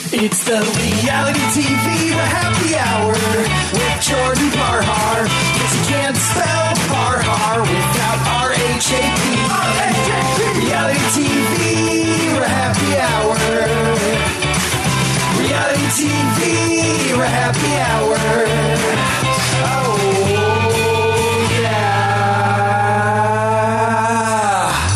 It's the reality TV happy hour with Jordan Parhar. Yes, you can't spell Parhar without R-H-A-P. Reality TV happy hour. Reality TV happy hour. Oh, yeah.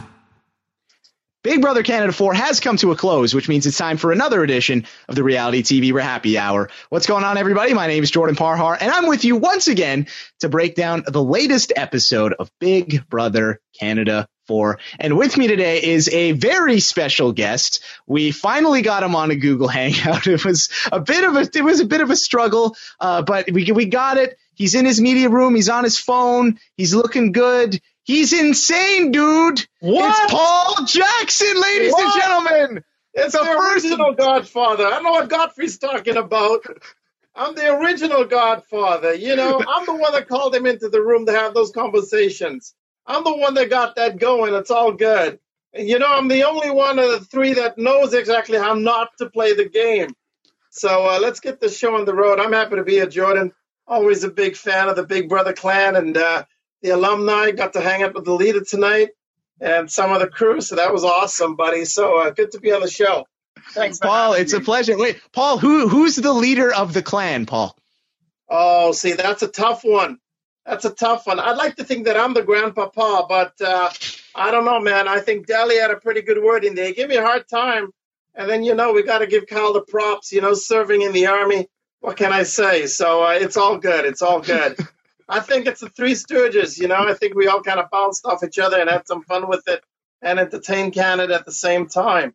Big Brother Canada 4 has come to a close, which means it's time for another edition of the Reality TV Happy Hour. What's going on, everybody? My name is Jordan Parhar, and I'm with you once again to break down the latest episode of Big Brother Canada 4. And with me today is a very special guest. We finally got him on a Google Hangout. It was a bit of a struggle, but we got it. He's in his media room. He's on his phone. He's looking good. He's insane, dude. What? It's Paul Jackson, ladies and gentlemen. It's the original Godfather. I don't know what Godfrey's talking about. I'm the original Godfather. You know, I'm the one that called him into the room to have those conversations. I'm the one that got that going. It's all good. And, you know, I'm the only one of the three that knows exactly how not to play the game. So let's get this show on the road. I'm happy to be here, Jordan. Always a big fan of the Big Brother clan and the alumni. Got to hang out with the leader tonight and some of the crew. So that was awesome, buddy. So good to be on the show. Thanks, Paul. It's a pleasure. Wait, Paul, who's the leader of the clan, Paul? Oh, see, that's a tough one. That's a tough one. I'd like to think that I'm the grandpapa, but I don't know, man. I think Deli had a pretty good word in there. He gave me a hard time. And then, you know, we got to give Kyle the props, you know, serving in the Army. What can I say? So it's all good. It's all good. I think it's the Three Stooges, you know. I think we all kind of bounced off each other and had some fun with it and entertained Canada at the same time.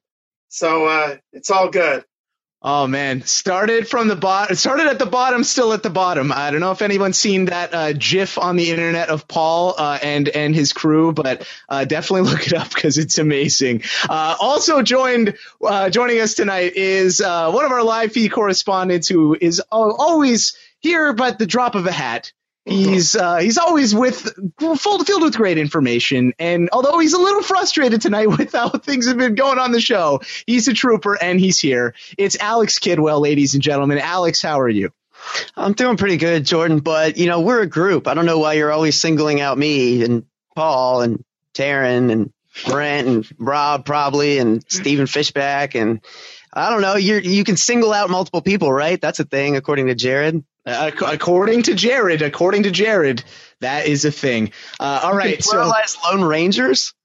So it's all good. Oh, man. Started at the bottom, still at the bottom. I don't know if anyone's seen that GIF on the internet of Paul and his crew, but definitely look it up because it's amazing. Also joining us tonight is one of our live feed correspondents who is always here but the drop of a hat. He's always filled with great information, and although he's a little frustrated tonight with how things have been going on the show, he's a trooper and he's here. It's Alex Kidwell, ladies and gentlemen. Alex, how are you? I'm doing pretty good, Jordan, but you know, we're a group. I don't know why you're always singling out me and Paul and Taryn and Brent and Rob probably and Stephen Fishback, and I don't know. You can single out multiple people, right? That's a thing, according to Jared. According to Jared, that is a thing. All right, so Lone Rangers.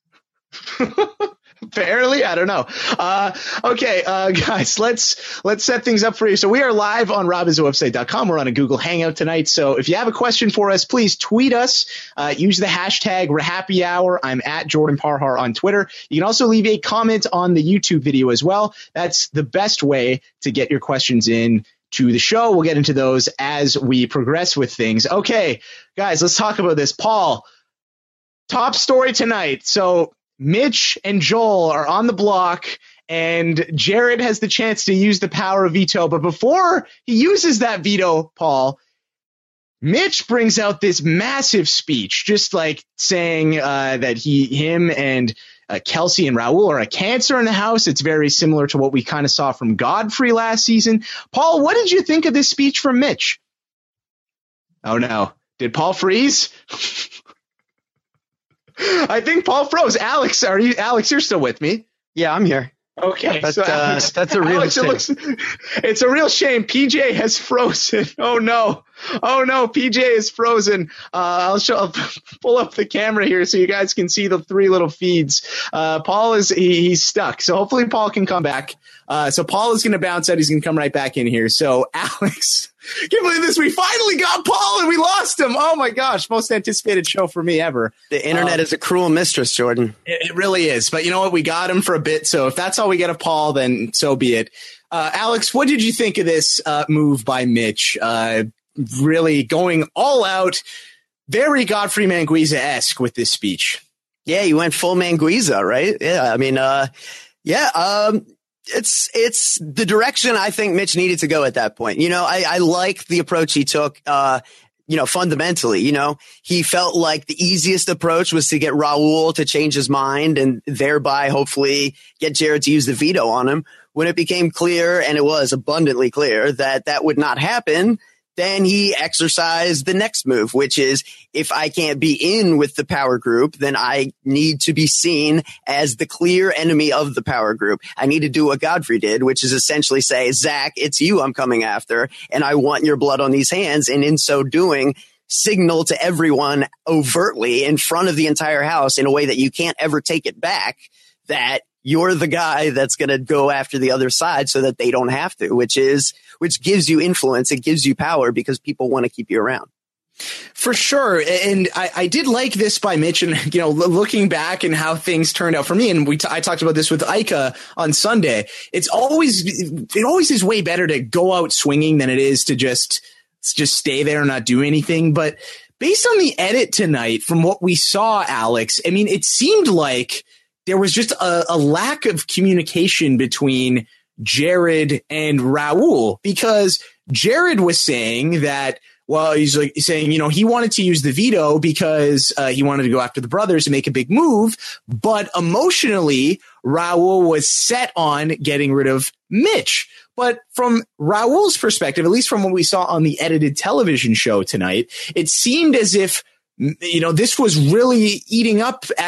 Apparently, I don't know. Okay, guys, let's set things up for you. So we are live on robhasawebsite.com. We're on a Google Hangout tonight. So if you have a question for us, please tweet us. Use the hashtag #ReHappyHour. I'm at Jordan Parhar on Twitter. You can also leave a comment on the YouTube video as well. That's the best way to get your questions in to the show. We'll get into those as we progress with things. Okay, guys, let's talk about this. Paul, top story tonight. So Mitch and Joel are on the block, and Jared has the chance to use the power of veto. But before he uses that veto, Paul, Mitch brings out this massive speech, just like saying that him and Kelsey and Raul are a cancer in the house. It's very similar to what we kind of saw from Godfrey last season. Paul, what did you think of this speech from Mitch? Oh, no. Did Paul freeze? I think Paul froze. Alex, you're still with me? Yeah, I'm here. Okay, that's a real Alex, it's a real shame. PJ has frozen. Oh no, PJ is frozen. I'll pull up the camera here so you guys can see the three little feeds. Paul he's stuck, so hopefully Paul can come back. So Paul is going to bounce out. He's going to come right back in here. So Alex, can't believe this. We finally got Paul and we lost him. Oh my gosh. Most anticipated show for me ever. The internet is a cruel mistress, Jordan. It really is. But you know what? We got him for a bit. So if that's all we get of Paul, then so be it. Alex, what did you think of this move by Mitch? Really going all out, very Godfrey Manguiza-esque with this speech. Yeah, you went full Manguiza, right? Yeah, I mean, it's the direction I think Mitch needed to go at that point. You know, I like the approach he took. Fundamentally, he felt like the easiest approach was to get Raul to change his mind and thereby hopefully get Jared to use the veto on him, when it became clear, and it was abundantly clear, that that would not happen, then he exercised the next move, which is, if I can't be in with the power group, then I need to be seen as the clear enemy of the power group. I need to do what Godfrey did, which is essentially say, Zach, it's you I'm coming after, and I want your blood on these hands. And in so doing, signal to everyone overtly in front of the entire house in a way that you can't ever take it back, that you're the guy that's going to go after the other side so that they don't have to, which gives you influence. It gives you power because people want to keep you around. For sure. And I did like this by Mitch, and, you know, looking back and how things turned out for me. And I talked about this with Ika on Sunday. It always is way better to go out swinging than it is to just stay there and not do anything. But based on the edit tonight, from what we saw, Alex, I mean, it seemed like there was just a lack of communication between Jared and Raul, because Jared was saying that, well, he's saying, you know, he wanted to use the veto because he wanted to go after the brothers and make a big move. But emotionally, Raul was set on getting rid of Mitch. But from Raul's perspective, at least from what we saw on the edited television show tonight, it seemed as if, you know, this was really eating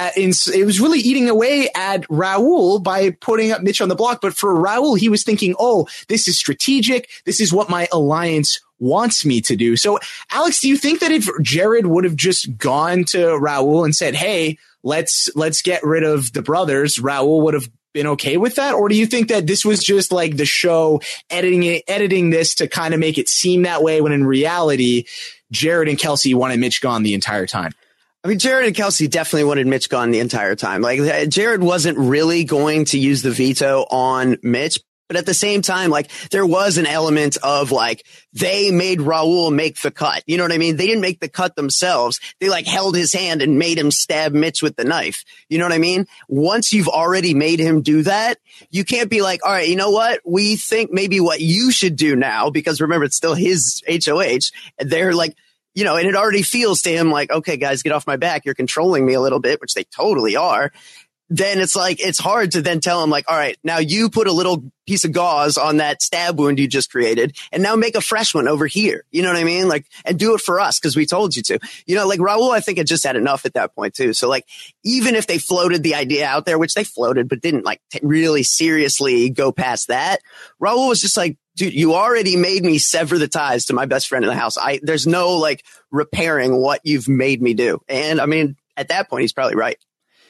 away at Raul by putting up Mitch on the block. But for Raul, he was thinking, oh, this is strategic. This is what my alliance wants me to do. So, Alex, do you think that if Jared would have just gone to Raul and said, hey, let's get rid of the brothers, Raul would have been okay with that? Or do you think that this was just like the show editing this to kind of make it seem that way, when in reality, Jared and Kelsey wanted Mitch gone the entire time? I mean, Jared and Kelsey definitely wanted Mitch gone the entire time. Like, Jared wasn't really going to use the veto on Mitch. But at the same time, like, there was an element of, like, they made Raul make the cut. You know what I mean? They didn't make the cut themselves. They, like, held his hand and made him stab Mitch with the knife. You know what I mean? Once you've already made him do that, you can't be like, all right, you know what? We think maybe what you should do now, because remember, it's still his HOH. They're like, you know, and it already feels to him like, okay, guys, get off my back. You're controlling me a little bit, which they totally are. Then it's like, it's hard to then tell him, like, all right, now you put a little piece of gauze on that stab wound you just created, and now make a fresh one over here. You know what I mean? Like, and do it for us because we told you to. You know, like, Raul, I think, had just had enough at that point too. So, like, even if they floated the idea out there, which they floated, but didn't like really seriously go past that, Raul was just like, dude, you already made me sever the ties to my best friend in the house. There's no, like, repairing what you've made me do. And I mean, at that point, he's probably right.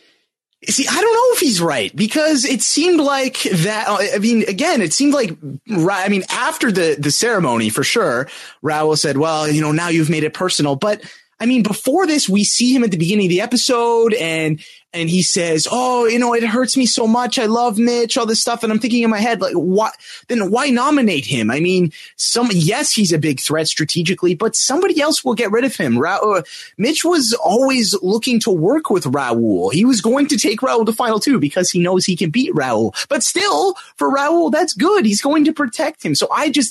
See, I don't know if he's right, because it seemed like that. I mean, again, it seemed like, I mean, after the ceremony, for sure, Raul said, well, you know, now you've made it personal. But I mean, before this, we see him at the beginning of the episode, and he says, oh, you know, it hurts me so much. I love Mitch, all this stuff. And I'm thinking in my head, like, why nominate him? I mean, yes, he's a big threat strategically, but somebody else will get rid of him. Mitch was always looking to work with Raul. He was going to take Raul to final two because he knows he can beat Raul. But still, for Raul, that's good. He's going to protect him. So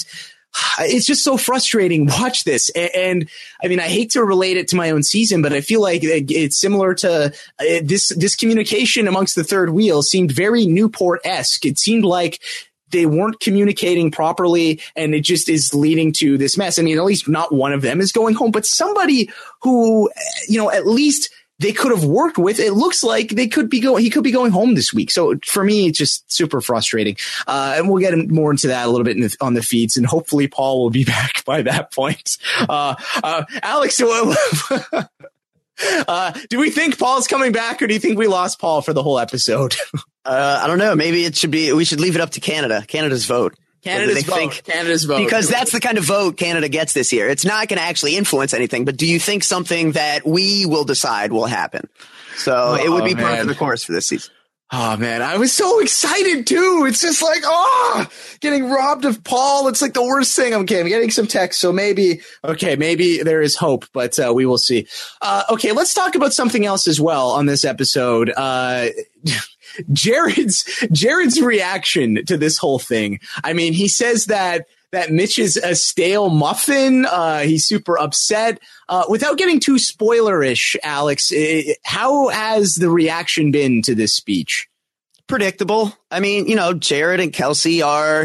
it's just so frustrating. Watch this. And I mean, I hate to relate it to my own season, but I feel like it's similar to this communication amongst the third wheel seemed very Newport-esque. It seemed like they weren't communicating properly, and it just is leading to this mess. I mean, at least not one of them is going home, but somebody who, you know, at least they could have worked with. It looks like he could be going home this week. So for me, it's just super frustrating. And we'll get more into that a little bit on the feeds, and hopefully Paul will be back by that point. Alex, do we think Paul's coming back, or do you think we lost Paul for the whole episode? I don't know. Maybe we should leave it up to Canada. Canada's vote. Canada's vote. Because that's the kind of vote Canada gets this year. It's not going to actually influence anything, but do you think something that we will decide will happen? So it would be par for the course for this season. Oh, man, I was so excited, too. It's just like, getting robbed of Paul. It's like the worst thing. Okay, I'm getting some text, so maybe there is hope, but we will see. Okay, let's talk about something else as well on this episode. Jared's reaction to this whole thing. I mean, he says that Mitch is a stale muffin. He's super upset. Without getting too spoilerish, Alex, how has the reaction been to this speech? predictable. I mean, Jared and Kelsey are,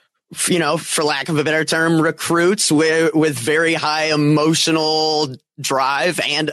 for lack of a better term, recruits with very high emotional drive and,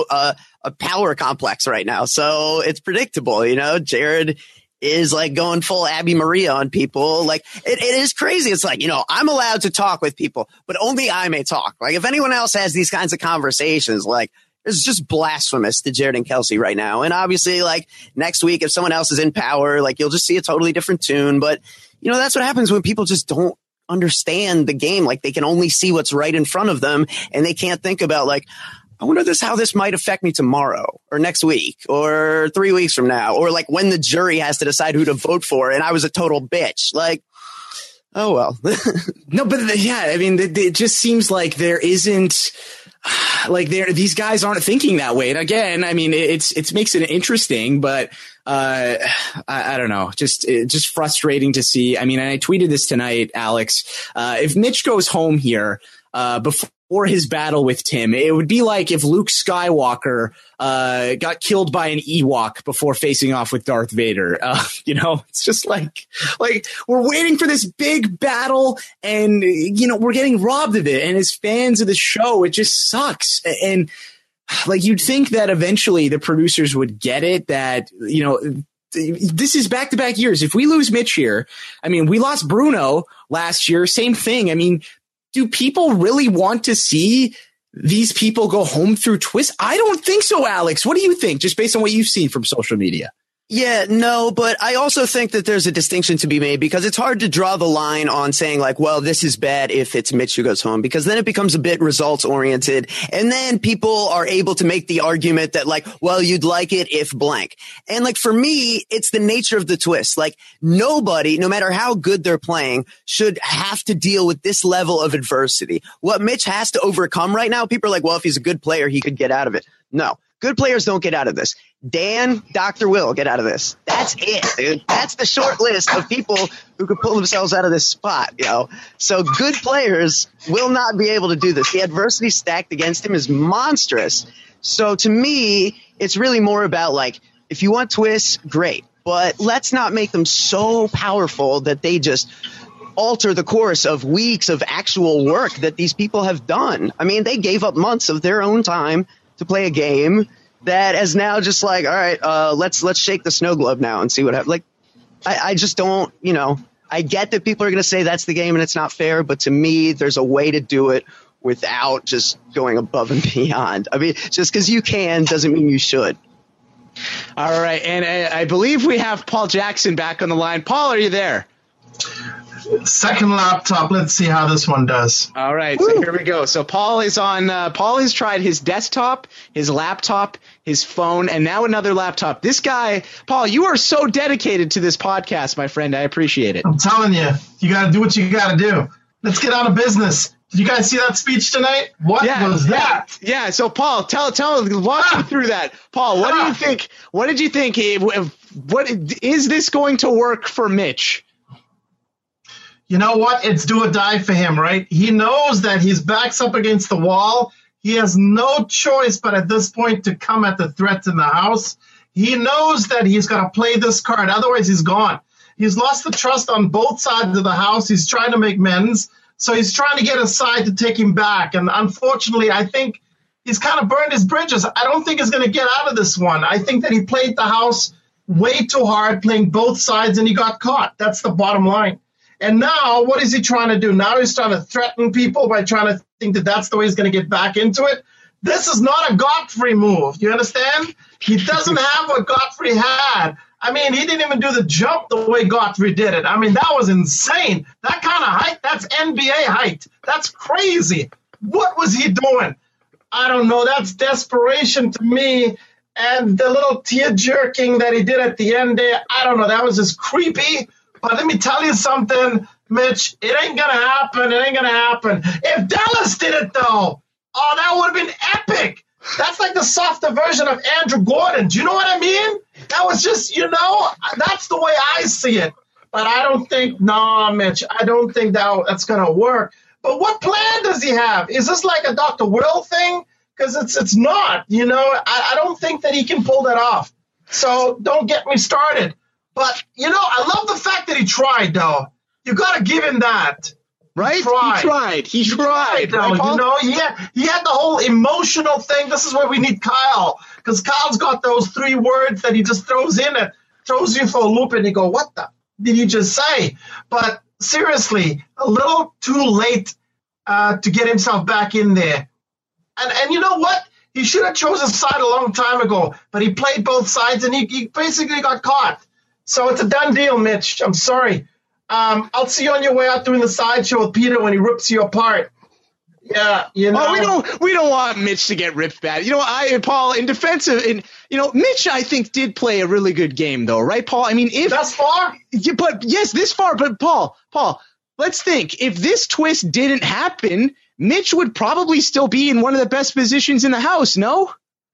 a power complex right now. So it's predictable. Jared is like going full Abby Maria on people. Like it is crazy. It's like, I'm allowed to talk with people, but only I may talk. Like if anyone else has these kinds of conversations, like it's just blasphemous to Jared and Kelsey right now. And obviously like next week, if someone else is in power, like you'll just see a totally different tune. But that's what happens when people just don't understand the game. Like they can only see what's right in front of them and they can't think about like, I wonder how this might affect me tomorrow or next week or 3 weeks from now, or like when the jury has to decide who to vote for. And I was a total bitch. Like, oh, well. No, but yeah, I mean, it just seems like there isn't like these guys aren't thinking that way. And again, I mean, it makes it interesting, but I don't know, just frustrating to see. I mean, and I tweeted this tonight, Alex, if Mitch goes home here, before his battle with Tim, it would be like if Luke Skywalker got killed by an Ewok before facing off with Darth Vader. It's just like we're waiting for this big battle and, we're getting robbed of it. And as fans of the show, it just sucks. And like you'd think that eventually the producers would get it, that, this is back-to-back years. If we lose Mitch here, I mean, we lost Bruno last year, same thing. I mean, do people really want to see these people go home through twists? I don't think so, Alex. What do you think, just based on what you've seen from social media? Yeah, no, but I also think that there's a distinction to be made because it's hard to draw the line on saying like, well, this is bad if it's Mitch who goes home, because then it becomes a bit results oriented. And then people are able to make the argument that like, well, you'd like it if blank. And like, for me, it's the nature of the twist. Like nobody, no matter how good they're playing, should have to deal with this level of adversity. What Mitch has to overcome right now, people are like, well, if he's a good player, he could get out of it. No. Good players don't get out of this. Dan, Dr. Will get out of this. That's it, dude. That's the short list of people who could pull themselves out of this spot, So good players will not be able to do this. The adversity stacked against him is monstrous. So to me, it's really more about like, if you want twists, great. But let's not make them so powerful that they just alter the course of weeks of actual work that these people have done. I mean, they gave up months of their own time to play a game that is now just like, all right, let's shake the snow globe now and see what happens. Like, I just don't, I get that people are going to say that's the game and it's not fair, but to me, there's a way to do it without just going above and beyond. I mean, just because you can doesn't mean you should. All right, and I believe we have Paul Jackson back on the line. Paul, are you there? Second laptop. Let's see how this one does. All right, so here we go. So Paul is on. Paul has tried his desktop, his laptop, his phone, and now another laptop. This guy, Paul, you are so dedicated to this podcast, my friend. I appreciate it. I'm telling you, you got to do what you got to do. Let's get out of business. Did you guys see that speech tonight? What was that? Yeah. So Paul, tell, walk me through that. Paul, what do you think? What did you think? What is this going to work for Mitch? You know what? It's do or die for him, right? He knows that his back's up against the wall. He has no choice but at this point to come at the threats in the house. He knows that he's got to play this card. Otherwise, he's gone. He's lost the trust on both sides of the house. He's trying to make amends. So he's trying to get a side to take him back. And unfortunately, I think he's kind of burned his bridges. I don't think he's going to get out of this one. I think that he played the house way too hard, playing both sides, and he got caught. That's the bottom line. And now, what is he trying to do? Now he's trying to threaten people by trying to think that that's the way he's going to get back into it. This is not a Godfrey move. You understand? He doesn't have what Godfrey had. I mean, he didn't even do the jump the way Godfrey did it. I mean, that was insane. That kind of height, that's NBA height. That's crazy. What was he doing? I don't know. That's desperation to me. And the little tear jerking that he did at the end there, I don't know. That was just creepy. But let me tell you something, Mitch. It ain't going to happen. It ain't going to happen. If Dallas did it, though, oh, that would have been epic. That's like the softer version of Andrew Gordon. Do you know what I mean? That was just, that's the way I see it. But I don't think, Mitch, I don't think that's going to work. But what plan does he have? Is this like a Dr. Will thing? Because it's not, I don't think that he can pull that off. So don't get me started. But, I love the fact that he tried, though. You got to give him that. Right? He tried. Though, Right, Paul? he had the whole emotional thing. This is where we need Kyle, because Kyle's got those 3 words that he just throws in it, throws you for a loop, and you go, what the did you just say? But seriously, a little too late to get himself back in there. And you know what? He should have chosen a side a long time ago, but he played both sides, and he basically got caught. So it's a done deal, Mitch. I'm sorry. I'll see you on your way out doing the sideshow with Peter when he rips you apart. Yeah, Oh, we don't want Mitch to get ripped bad. Paul, in defense of, Mitch, I think, did play a really good game, though, right, Paul? I mean, if thus far, this far. But Paul, let's think. If this twist didn't happen, Mitch would probably still be in one of the best positions in the house. No.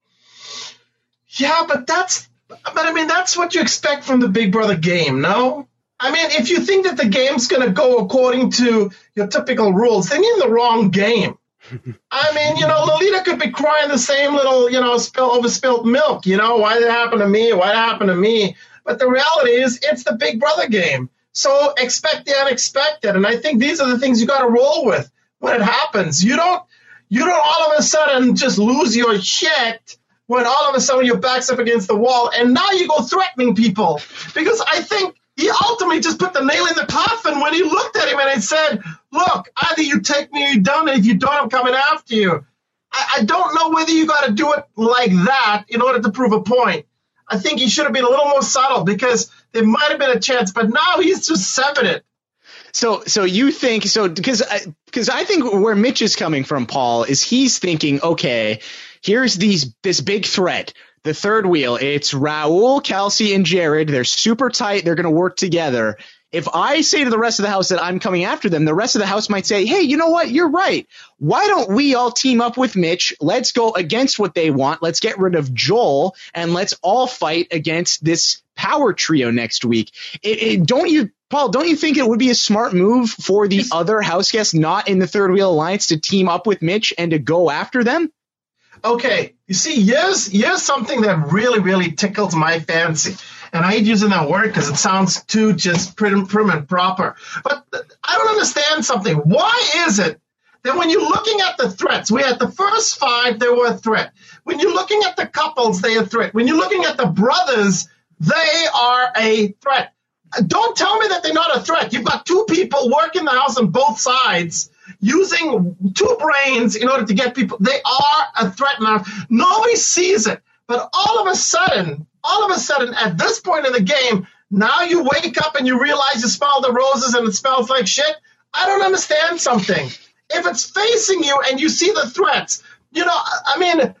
Yeah, but that's what you expect from the Big Brother game. No. I mean, if you think that the game's going to go according to your typical rules, then you're in the wrong game. I mean, Lolita could be crying the same little, overspilled milk. Why did it happen to me? Why did it happen to me? But the reality is it's the Big Brother game. So expect the unexpected. And I think these are the things you got to roll with when it happens. You don't all of a sudden just lose your shit when all of a sudden your back's up against the wall. And now you go threatening people. Because I think he ultimately just put the nail in the coffin when he looked at him and he said, look, either you take me or you don't, and if you don't, I'm coming after you. I don't know whether you got to do it like that in order to prove a point. I think he should have been a little more subtle because there might have been a chance, but now he's just severed it. So you think because I think where Mitch is coming from, Paul, is he's thinking, okay, here's this big threat. The third wheel, it's Raul, Kelsey, and Jared. They're super tight. They're going to work together. If I say to the rest of the house that I'm coming after them, the rest of the house might say, hey, you know what? You're right. Why don't we all team up with Mitch? Let's go against what they want. Let's get rid of Joel, and let's all fight against this power trio next week. Paul, don't you think it would be a smart move for the other house guests not in the Third Wheel Alliance to team up with Mitch and to go after them? Okay, you see, here's something that really, really tickles my fancy. And I hate using that word because it sounds too just prim and proper. But I don't understand something. Why is it that when you're looking at the threats, we had the first 5, they were a threat. When you're looking at the couples, they're a threat. When you're looking at the brothers, they are a threat. Don't tell me that they're not a threat. You've got 2 people working the house on both sides, using 2 brains in order to get people. They are a threat now. Nobody sees it. But all of a sudden, at this point in the game, now you wake up and you realize you smell the roses and it smells like shit. I don't understand something. If it's facing you and you see the threats, I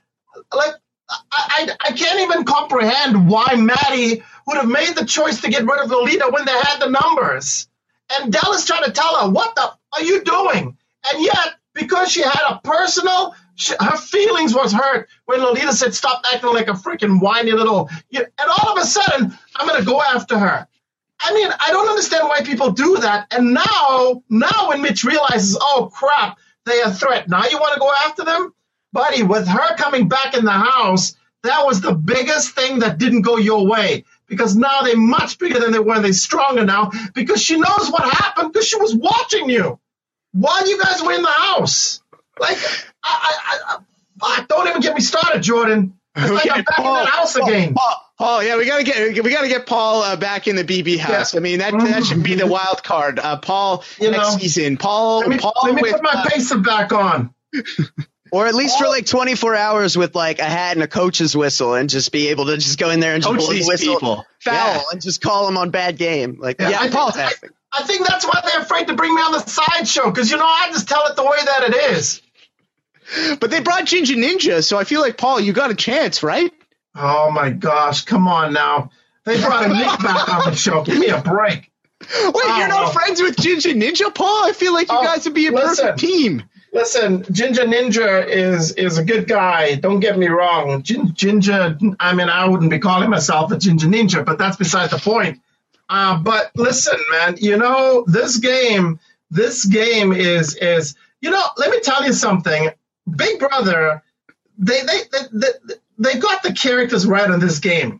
can't even comprehend why Maddie would have made the choice to get rid of Lolita when they had the numbers. And Dallas trying to tell her, what the are you doing? And yet, because she had a personal, her feelings was hurt when Lolita said, stop acting like a freaking whiny little, and all of a sudden, I'm going to go after her. I mean, I don't understand why people do that. And now when Mitch realizes, oh, crap, they're a threat. Now you want to go after them? Buddy, with her coming back in the house, that was the biggest thing that didn't go your way. Because now they're much bigger than they were. They're stronger now because she knows what happened because she was watching you while you guys were in the house. Like, don't even get me started, Jordan. It's like I'm back in that house again. Paul, yeah, we gotta get Paul back in the BB house. Yeah. I mean, that should be the wild card. Paul, next season. Let me put my pacer back on. Or at least for like 24 hours with like a hat and a coach's whistle and just be able to just go in there and just blow the whistle, foul, and just call them on bad game. Like, Paul. I think that's why they're afraid to bring me on the sideshow because, I just tell it the way that it is. But they brought Ginger Ninja, so I feel like, Paul, you got a chance, right? Oh, my gosh. Come on now. They brought a Nick back on the show. Give me a break. Wait, you're not friends with Ginger Ninja, Paul? I feel like you guys would be a perfect team. Listen, Ginger Ninja is a good guy. Don't get me wrong. Ginger, I mean, I wouldn't be calling myself a Ginger Ninja, but that's beside the point. But listen, man, this game is let me tell you something. Big Brother, they got the characters right on this game.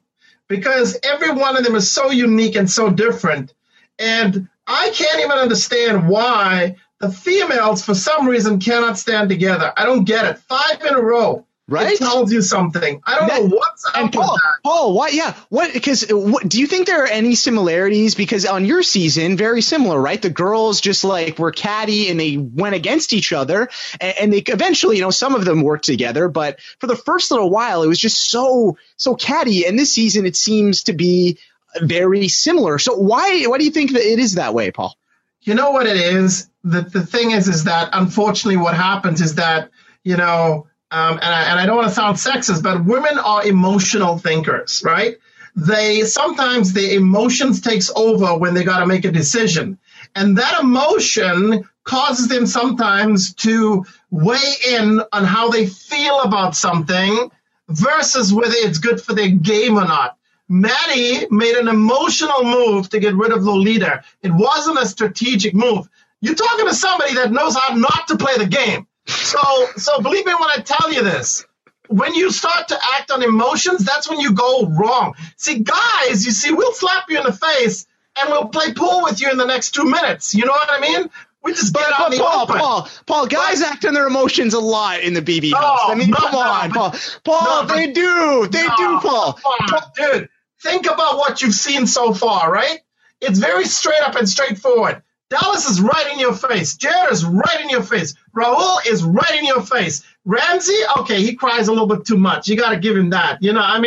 because every one of them is so unique and so different. And I can't even understand why the females, for some reason, cannot stand together. I don't get it. 5 in a row. Right? It tells you something. I don't know what's up with that. Paul, why? Yeah, what? Because do you think there are any similarities? Because on your season, very similar, right? The girls just like were catty and they went against each other, and they eventually, some of them worked together. But for the first little while, it was just so catty. And this season, it seems to be very similar. So why do you think that it is that way, Paul? You know what it is? The thing is that unfortunately, what happens is that and I don't want to sound sexist, but women are emotional thinkers, right? Sometimes the emotions takes over when they got to make a decision. And that emotion causes them sometimes to weigh in on how they feel about something versus whether it's good for their game or not. Maddie made an emotional move to get rid of Lolita. It wasn't a strategic move. You're talking to somebody that knows how not to play the game. So believe me when I tell you this. When you start to act on emotions, that's when you go wrong. See, guys, we'll slap you in the face and we'll play pool with you in the next 2 minutes. You know what I mean? We just get out in the open. Paul, guys act on their emotions a lot in the BB house. Come on, Paul. Paul, they do, Paul. Dude, think about what you've seen so far, right? It's very straight up and straightforward. Dallas is right in your face. Jared is right in your face. Raul is right in your face. Ramsey, okay, he cries a little bit too much. You got to give him that.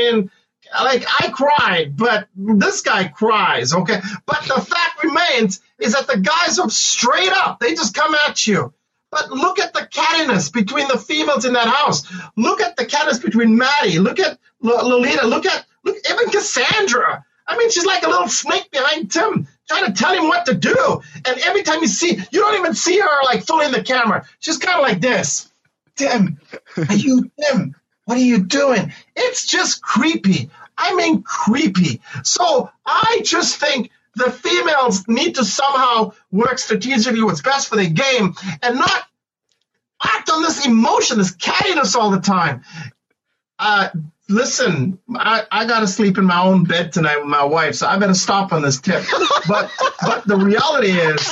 I cried, but this guy cries, okay? But the fact remains is that the guys are straight up. They just come at you. But look at the cattiness between the females in that house. Look at the cattiness between Maddie. Look at Lolita. Look even Cassandra. She's like a little snake behind Tim, trying to tell him what to do. And every time you don't even see her like fully in the camera. She's kind of like this. Tim, Tim, what are you doing? It's just creepy. Creepy. So I just think the females need to somehow work strategically what's best for their game and not act on this emotion, this cattiness all the time. Listen, I got to sleep in my own bed tonight with my wife, so I better stop on this tip. But the reality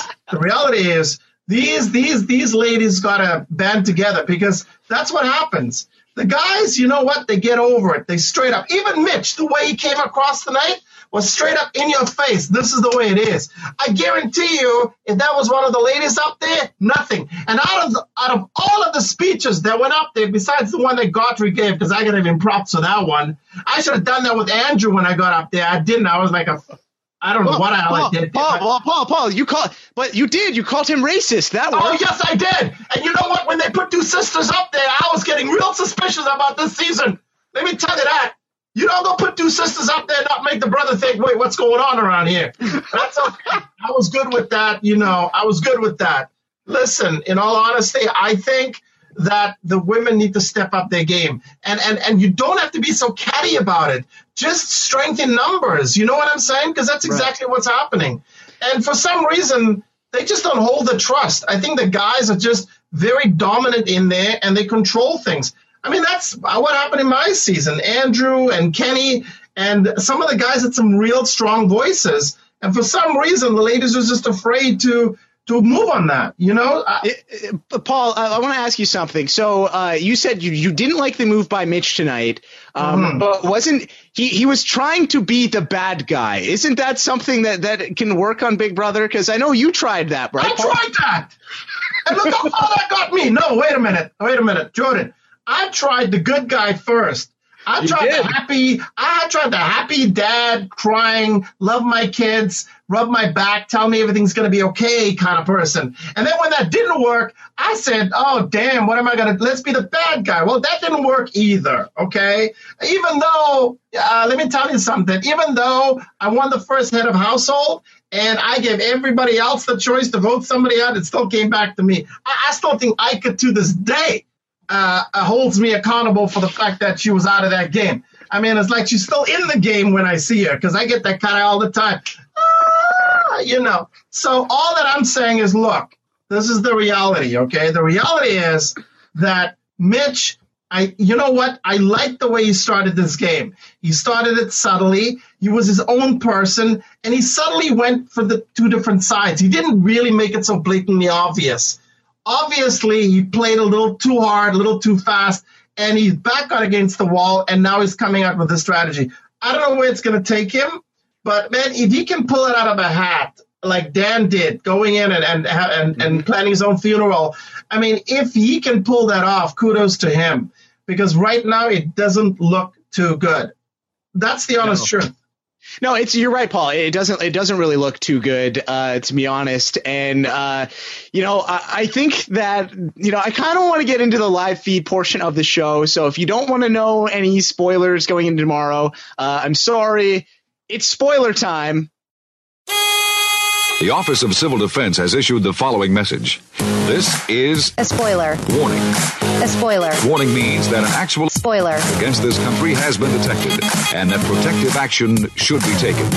is these ladies got to band together because that's what happens. The guys, you know what? They get over it. They straight up. Even Mitch, the way he came across tonight was straight up in your face. This is the way it is. I guarantee you, if that was one of the ladies up there, nothing. And out of all of the speeches that went up there, besides the one that Godfrey gave, because I got to give him props for that one, I should have done that with Andrew when I got up there. I didn't. I was like I don't know what I did. Paul, you called him racist. That worked. Oh, yes, I did. And you know what? When they put two sisters up there, I was getting real suspicious about this season. Let me tell you that. You don't go put two sisters up there and not make the brother think, wait, what's going on around here? That's okay. I was good with that. I was good with that. Listen, in all honesty, I think that the women need to step up their game. And you don't have to be so catty about it. Just strength in numbers. You know what I'm saying? Because that's exactly what's happening. And for some reason, they just don't hold the trust. I think the guys are just very dominant in there and they control things. That's what happened in my season. Andrew and Kenny and some of the guys had some real strong voices. And for some reason, the ladies were just afraid to move on that, Paul, I want to ask you something. So you said you didn't like the move by Mitch tonight, but wasn't he was trying to be the bad guy? Isn't that something that can work on Big Brother? Because I know you tried that, right? I tried that. And look how far that got me. No, wait a minute, Jordan. I tried the good guy first. I tried the happy dad, crying, love my kids, rub my back, tell me everything's going to be okay kind of person. And then when that didn't work, I said, oh, damn, what am I going to, let's be the bad guy. Well, that didn't work either, okay? Even though, let me tell you something, even though I won the first head of household and I gave everybody else the choice to vote somebody out, it still came back to me. I still think Ika to this day holds me accountable for the fact that she was out of that game. It's like she's still in the game when I see her because I get that kind of all the time. So all that I'm saying is, look, this is the reality, okay? The reality is that Mitch You know what? I like the way he started this game. He started it subtly. He was his own person, and he subtly went for the two different sides. He didn't really make it so blatantly obvious. Obviously, he played a little too hard, a little too fast, and he's back on against the wall, and now he's coming out with a strategy. I don't know where it's going to take him, but, man, if he can pull it out of a hat, like Dan did, going in and planning his own funeral, I mean, if he can pull that off, kudos to him. Because right now it doesn't look too good. That's the honest truth. No, you're right, Paul. It doesn't really look too good, to be honest. And I think that I kind of want to get into the live feed portion of the show. So if you don't want to know any spoilers going into tomorrow, I'm sorry. It's spoiler time. The Office of Civil Defense has issued the following message. This is a spoiler. Warning. A spoiler. Warning means that an actual spoiler against this country has been detected and that protective action should be taken.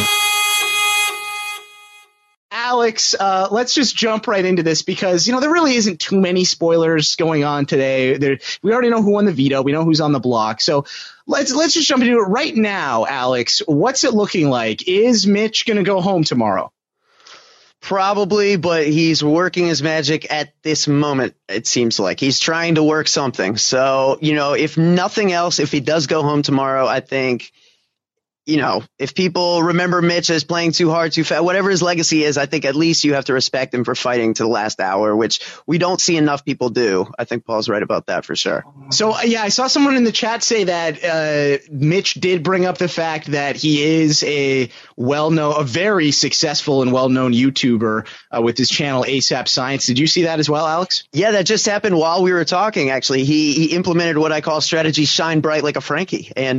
Alex, let's just jump right into this because, there really isn't too many spoilers going on today. We already know who won the veto. We know who's on the block. So let's just jump into it right now, Alex. What's it looking like? Is Mitch going to go home tomorrow? Probably, but he's working his magic at this moment, it seems like. He's trying to work something. So, if nothing else, if he does go home tomorrow, I think, if people remember Mitch as playing too hard, too fast, whatever his legacy is, I think at least you have to respect him for fighting to the last hour, which we don't see enough people do. I think Paul's right about that for sure. So, I saw someone in the chat say that Mitch did bring up the fact that he is a very successful and well-known YouTuber with his channel ASAP Science. Did you see that as well, Alex? Yeah, that just happened while we were talking, actually. He implemented what I call strategy shine bright like a Frankie. And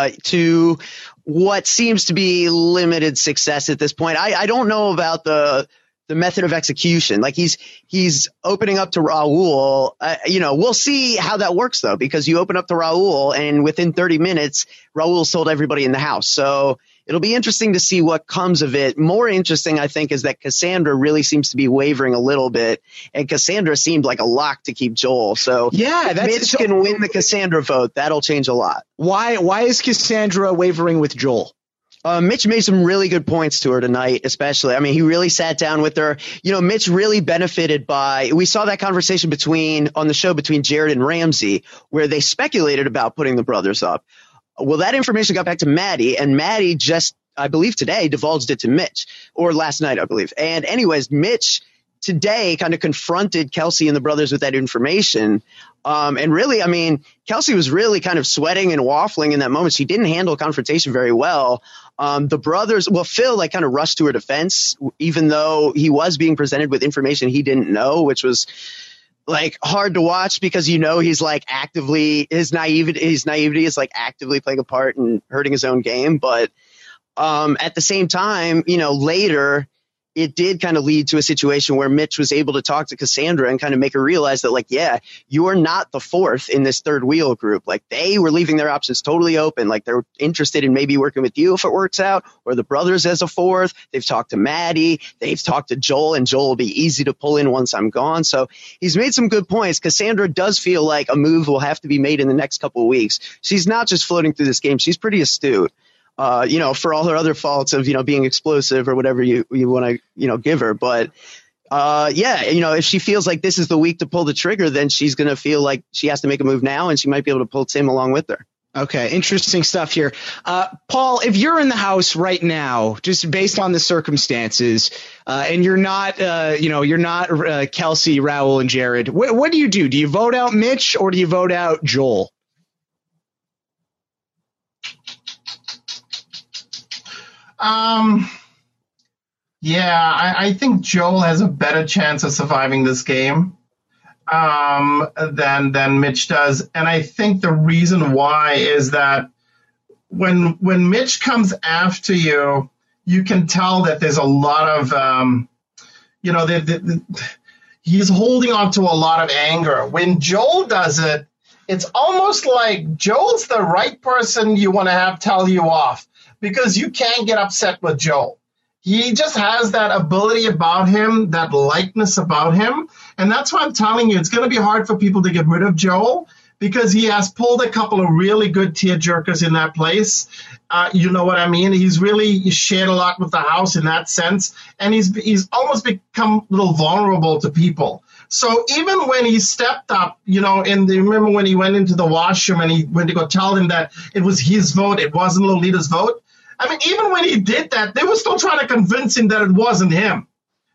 to what seems to be limited success at this point. I don't know about the method of execution. Like he's opening up to Raul. We'll see how that works though, because you open up to Raul and within 30 minutes, Raul's told everybody in the house. So it'll be interesting to see what comes of it. More interesting, I think, is that Cassandra really seems to be wavering a little bit, and Cassandra seemed like a lock to keep Joel. So if Mitch can win the Cassandra vote, that'll change a lot. Why is Cassandra wavering with Joel? Mitch made some really good points to her tonight, especially. I mean, he really sat down with her. Mitch really benefited we saw that conversation on the show between Jared and Ramsey, where they speculated about putting the brothers up. Well, that information got back to Maddie, and Maddie just, I believe today, divulged it to Mitch, or last night, I believe. And anyways, Mitch today kind of confronted Kelsey and the brothers with that information. And really, I mean, Kelsey was really kind of sweating and waffling in that moment. She didn't handle confrontation very well. The brothers, Phil kind of rushed to her defense, even though he was being presented with information he didn't know, which was hard to watch because he's actively his naivety is actively playing a part in hurting his own game. But at the same time, later it did kind of lead to a situation where Mitch was able to talk to Cassandra and kind of make her realize that you're not the fourth in this third wheel group. They were leaving their options totally open. They're interested in maybe working with you if it works out, or the brothers as a fourth. They've talked to Maddie. They've talked to Joel, and Joel will be easy to pull in once I'm gone. So he's made some good points. Cassandra does feel like a move will have to be made in the next couple of weeks. She's not just floating through this game. She's pretty astute. For all her other faults of, being explosive or whatever you want to, give her. But, if she feels like this is the week to pull the trigger, then she's going to feel like she has to make a move now, and she might be able to pull Tim along with her. Okay, interesting stuff here. Paul, if you're in the house right now, just based on the circumstances, and you're not Kelsey, Raul, and Jared, what do you do? Do you vote out Mitch or do you vote out Joel? I think Joel has a better chance of surviving this game than Mitch does. And I think the reason why is that when Mitch comes after you, you can tell that there's a lot of, he's holding on to a lot of anger. When Joel does it, it's almost like Joel's the right person you want to have tell you off, because you can't get upset with Joel. He just has that ability about him, that likeness about him. And that's why I'm telling you, it's going to be hard for people to get rid of Joel, because he has pulled a couple of really good tearjerkers in that place. You know what I mean? He's really shared a lot with the house in that sense, and he's almost become a little vulnerable to people. So even when he stepped up, remember when he went into the washroom and he went to go tell them that it was his vote, it wasn't Lolita's vote. I mean, even when he did that, they were still trying to convince him that it wasn't him.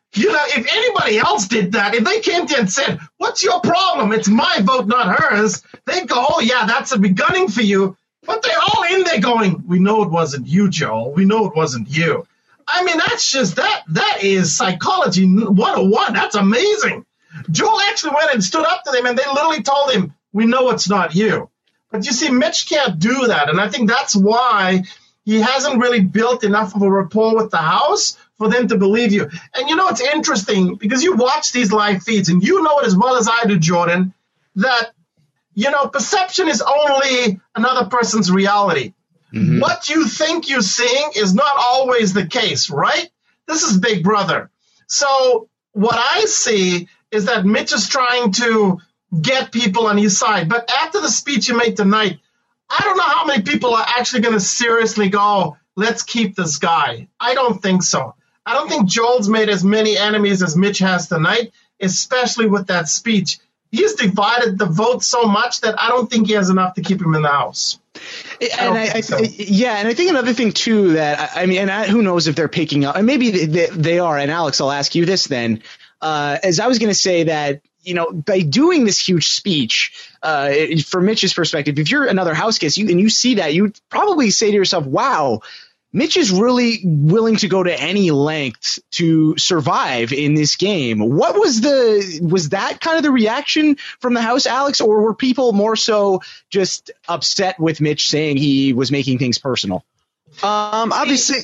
If anybody else did that, if they came to you and said, "What's your problem? It's my vote, not hers," they'd go, "Oh, yeah, that's a begunning for you." But they're all in there going, "We know it wasn't you, Joel. We know it wasn't you." I mean, that's just that is psychology 101. That's amazing. Joel actually went and stood up to them, and they literally told him, "We know it's not you." But you see, Mitch can't do that, and I think that's why he hasn't really built enough of a rapport with the House for them to believe you. And it's interesting because you watch these live feeds, and you know it as well as I do, Jordan, that, perception is only another person's reality. Mm-hmm. What you think you're seeing is not always the case, right? This is Big Brother. So what I see is that Mitch is trying to get people on his side. But after the speech you made tonight, I don't know how many people are actually going to seriously go, "Let's keep this guy." I don't think so. I don't think Joel's made as many enemies as Mitch has tonight, especially with that speech. He's divided the vote so much that I don't think he has enough to keep him in the House. And I think another thing too who knows if they're picking up, and maybe they are. And Alex, I'll ask you this then, as I was going to say that, by doing this huge speech, from Mitch's perspective, if you're another House guest and you see that, you'd probably say to yourself, "Wow, Mitch is really willing to go to any length to survive in this game." What was that kind of the reaction from the House, Alex, or were people more so just upset with Mitch saying he was making things personal? Obviously,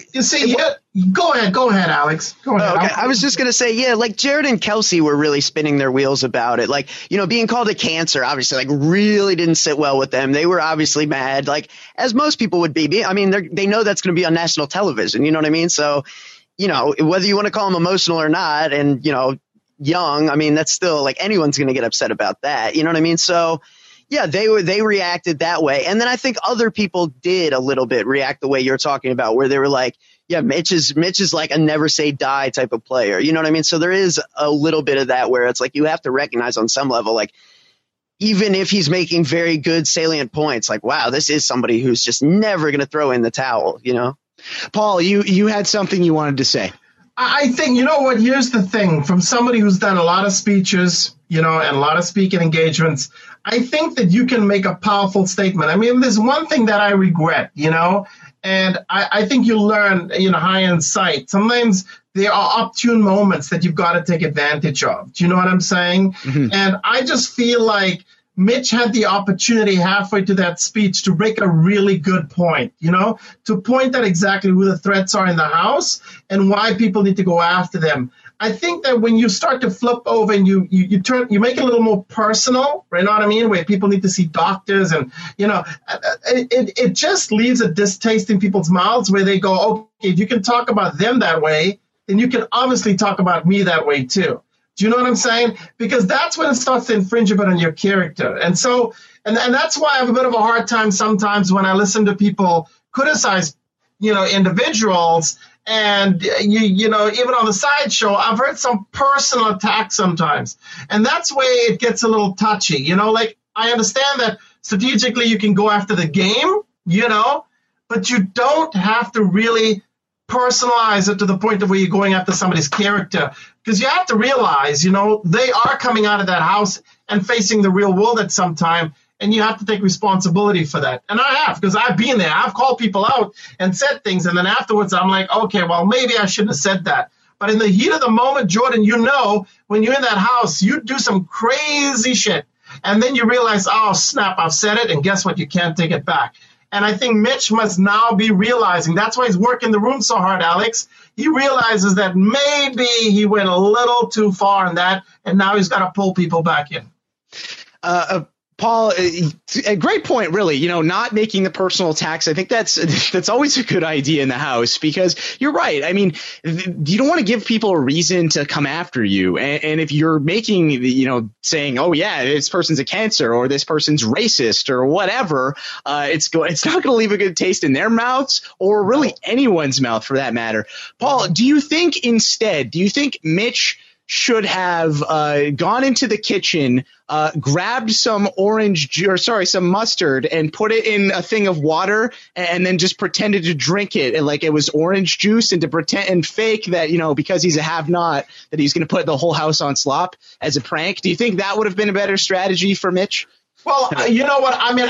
go ahead, Alex. Go ahead. Okay. I was just going to say, like Jared and Kelsey were really spinning their wheels about it. Like, being called a cancer, obviously, really didn't sit well with them. They were obviously mad, as most people would be. I mean, they know that's going to be on national television. You know what I mean? So, whether you want to call them emotional or not, and, young, I mean, that's still anyone's going to get upset about that. You know what I mean? So, yeah, they reacted that way. And then I think other people did a little bit react the way you're talking about, where they were like, yeah, Mitch is like a never say die type of player. You know what I mean? So there is a little bit of that where it's you have to recognize on some level, even if he's making very good salient points, wow, this is somebody who's just never going to throw in the towel, Paul, you had something you wanted to say. I think, here's the thing. From somebody who's done a lot of speeches, and a lot of speaking engagements, I think that you can make a powerful statement. I mean, there's one thing that I regret, and I think you learn, high in sight. Sometimes there are opportune moments that you've got to take advantage of. Do you know what I'm saying? Mm-hmm. And I just feel like Mitch had the opportunity halfway to that speech to make a really good point, to point out exactly who the threats are in the House and why people need to go after them. I think that when you start to flip over and you make it a little more personal, right? You know what I mean? Where people need to see doctors and, it just leaves a distaste in people's mouths where they go, okay, if you can talk about them that way, then you can obviously talk about me that way too. Do you know what I'm saying? Because that's when it starts to infringe a bit on your character. And so, and that's why I have a bit of a hard time sometimes when I listen to people criticize, individuals. And, even on the sideshow, I've heard some personal attacks sometimes. And that's where it gets a little touchy. I understand that strategically you can go after the game, but you don't have to really personalize it to the point of where you're going after somebody's character. Because you have to realize, they are coming out of that house and facing the real world at some time. And you have to take responsibility for that. And I have, because I've been there. I've called people out and said things. And then afterwards, I'm like, okay, well, maybe I shouldn't have said that. But in the heat of the moment, Jordan, when you're in that house, you do some crazy shit. And then you realize, oh, snap, I've said it. And guess what? You can't take it back. And I think Mitch must now be realizing, that's why he's working the room so hard, Alex. He realizes that maybe he went a little too far in that. And now he's got to pull people back in. Paul, a great point, really. Not making the personal attacks. I think that's always a good idea in the house, because you're right. I mean, you don't want to give people a reason to come after you. And if you're making, saying, oh, yeah, this person's a cancer or this person's racist or whatever, it's not going to leave a good taste in their mouths or really anyone's mouth for that matter. Paul, do you think Mitch should have gone into the kitchen, grabbed some some mustard and put it in a thing of water and then just pretended to drink it like it was orange juice, and to pretend and fake that, because he's a have-not, that he's going to put the whole house on slop as a prank? Do you think that would have been a better strategy for Mitch? Well, you know what? I mean,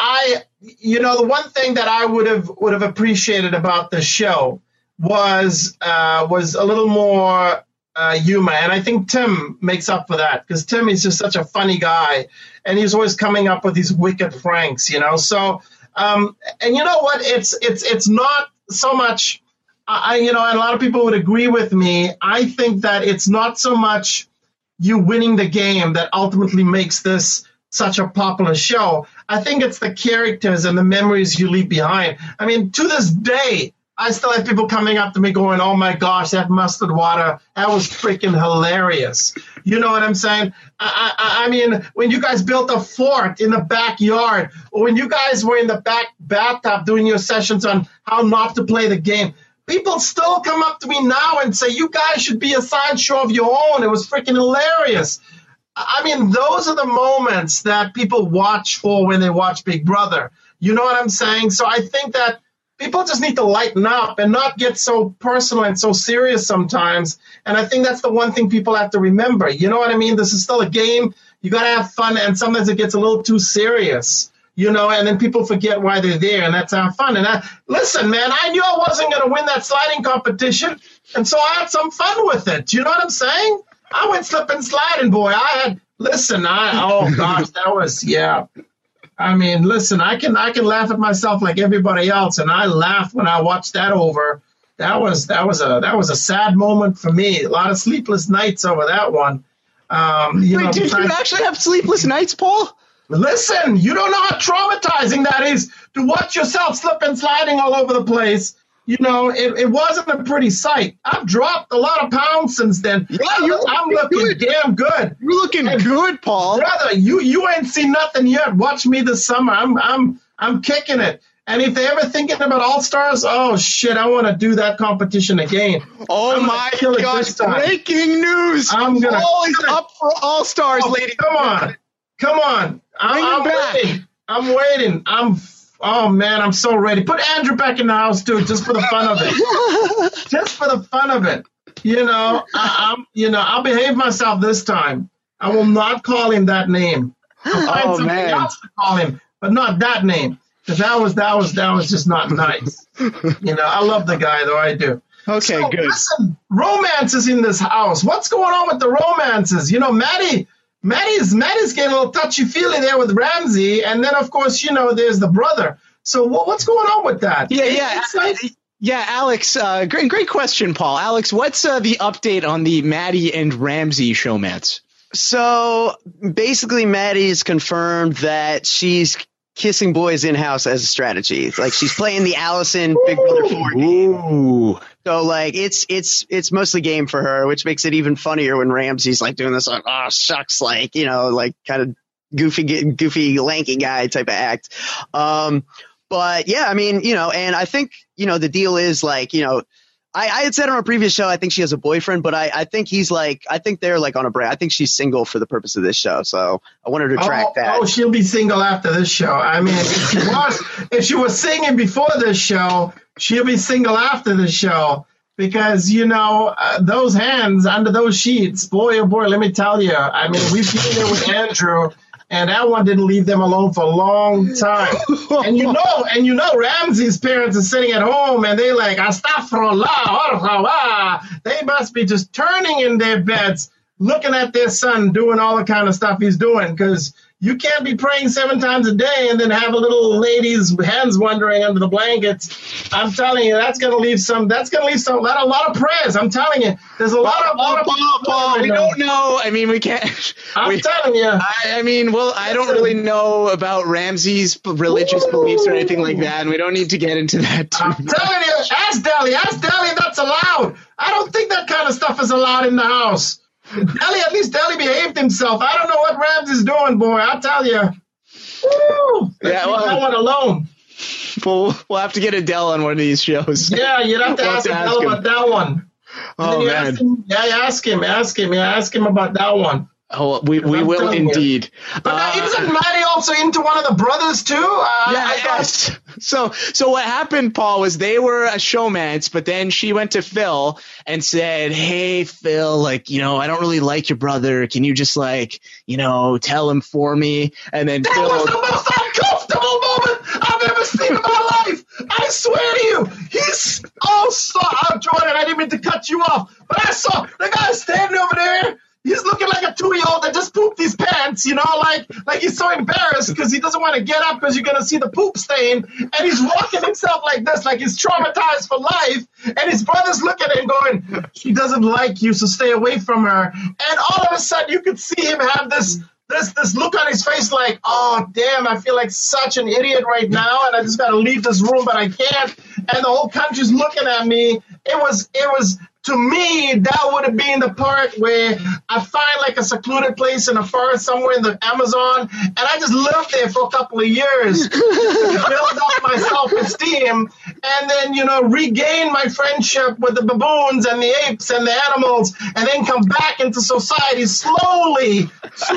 the one thing that I would have appreciated about the show was a little more humor, and I think Tim makes up for that, because Tim is just such a funny guy, and he's always coming up with these wicked pranks, So, and you know what? It's not so much, and a lot of people would agree with me. I think that it's not so much you winning the game that ultimately makes this such a popular show. I think it's the characters and the memories you leave behind. I mean, to this day, I still have people coming up to me going, oh, my gosh, that mustard water, that was freaking hilarious. You know what I'm saying? I mean, when you guys built a fort in the backyard, or when you guys were in the bathtub doing your sessions on how not to play the game, people still come up to me now and say, you guys should be a sideshow of your own. It was freaking hilarious. I mean, those are the moments that people watch for when they watch Big Brother. You know what I'm saying? So I think that people just need to lighten up and not get so personal and so serious sometimes. And I think that's the one thing people have to remember. You know what I mean? This is still a game. You got to have fun. And sometimes it gets a little too serious, and then people forget why they're there, and that's have fun. And listen, man, I knew I wasn't going to win that sliding competition. And so I had some fun with it. You know what I'm saying? I went slip and sliding, boy. Oh gosh, that was, yeah. I mean, listen, I can laugh at myself like everybody else, and I laughed when I watched that over. That was a sad moment for me. A lot of sleepless nights over that one. Wait, did you actually have sleepless nights, Paul? Listen, you don't know how traumatizing that is to watch yourself slip and sliding all over the place. It wasn't a pretty sight. I've dropped a lot of pounds since then. Yeah, I'm looking damn good. You're looking good, Paul. Brother, you ain't seen nothing yet. Watch me this summer. I'm kicking it. And if they're ever thinking about All-Stars, oh, shit, I want to do that competition again. Oh, my gosh, breaking news. Paul is up for All-Stars, lady. Come on. I'm waiting. Oh, man, I'm so ready. Put Andrew back in the house, too, just for the fun of it. Just for the fun of it. I'll behave myself this time. I will not call him that name. I'll find something else to call him, but not that name. Because that was just not nice. I love the guy, though, I do. Okay, so, good. Listen, romances in this house. What's going on with the romances? Maddie's getting a little touchy-feely there with Ramsey, and then, of course, there's the brother. So what's going on with that? Yeah, Alex, great question, Paul. Alex, what's the update on the Maddie and Ramsey showmance? So basically, Maddie's confirmed that she's kissing boys in-house as a strategy. Like, she's playing the Allison Big Brother 4 game. Ooh. So, like, it's mostly game for her, which makes it even funnier when Ramsey's, like, doing this, like, oh, shucks, like, like, kind of goofy, lanky guy type of act. But, yeah, I mean, and I think, the deal is, like, I had said on a previous show, I think she has a boyfriend, but I think I think they're like on a break. I think she's single for the purpose of this show. So I wanted to track that. Oh, she'll be single after this show. I mean, if she was singing before this show, she'll be single after this show, because, those hands under those sheets, boy, oh boy, let me tell you. I mean, we've been there with Andrew, and that one didn't leave them alone for a long time. And Ramsey's parents are sitting at home, and they're like, astaghfirullah, they must be just turning in their beds, looking at their son doing all the kind of stuff he's doing, because, You can't be praying 7 times a day and then have a little lady's hands wandering under the blankets. I'm telling you, that's going to leave a lot of prayers. I'm telling you, there's a lot of Paul, we don't know. I mean, we can't. I'm telling you. I mean, well, I don't really know about Ramsey's religious beliefs or anything like that, and we don't need to get into that too I'm telling you, ask Deli if that's allowed. I don't think that kind of stuff is allowed in the house. At least Deli behaved himself. I don't know what Ramsey's doing, boy. I'll tell you. Woo! Yeah, well, that one alone. We'll have to get Adele on one of these shows. Yeah, you'd have to ask Adele about that one. Oh, man. Ask him about that one. Oh, we will indeed. But isn't Maddie also into one of the brothers too? Yes. So what happened, Paul, was they were a showmance, but then she went to Phil and said, "Hey, Phil, like, you know, I don't really like your brother. Can you just, like, you know, tell him for me?" And then that was the most uncomfortable moment I've ever seen in my life. I swear to you, he's Jordan, I didn't mean to cut you off, but I saw the guy standing over there. He's looking like a 2-year-old that just pooped his pants, you know, like he's so embarrassed because he doesn't want to get up because you're going to see the poop stain. And he's walking himself like this, like he's traumatized for life. And his brother's looking at him going, "She doesn't like you, so stay away from her." And all of a sudden you could see him have this look on his face like, "Oh, damn, I feel like such an idiot right now. And I just got to leave this room, but I can't." And the whole country's looking at me. It was to me, that would have been the part where I find like a secluded place in a forest somewhere in the Amazon, and I just lived there for a couple of years to build up my self-esteem, and then, you know, regain my friendship with the baboons and the apes and the animals, and then come back into society slowly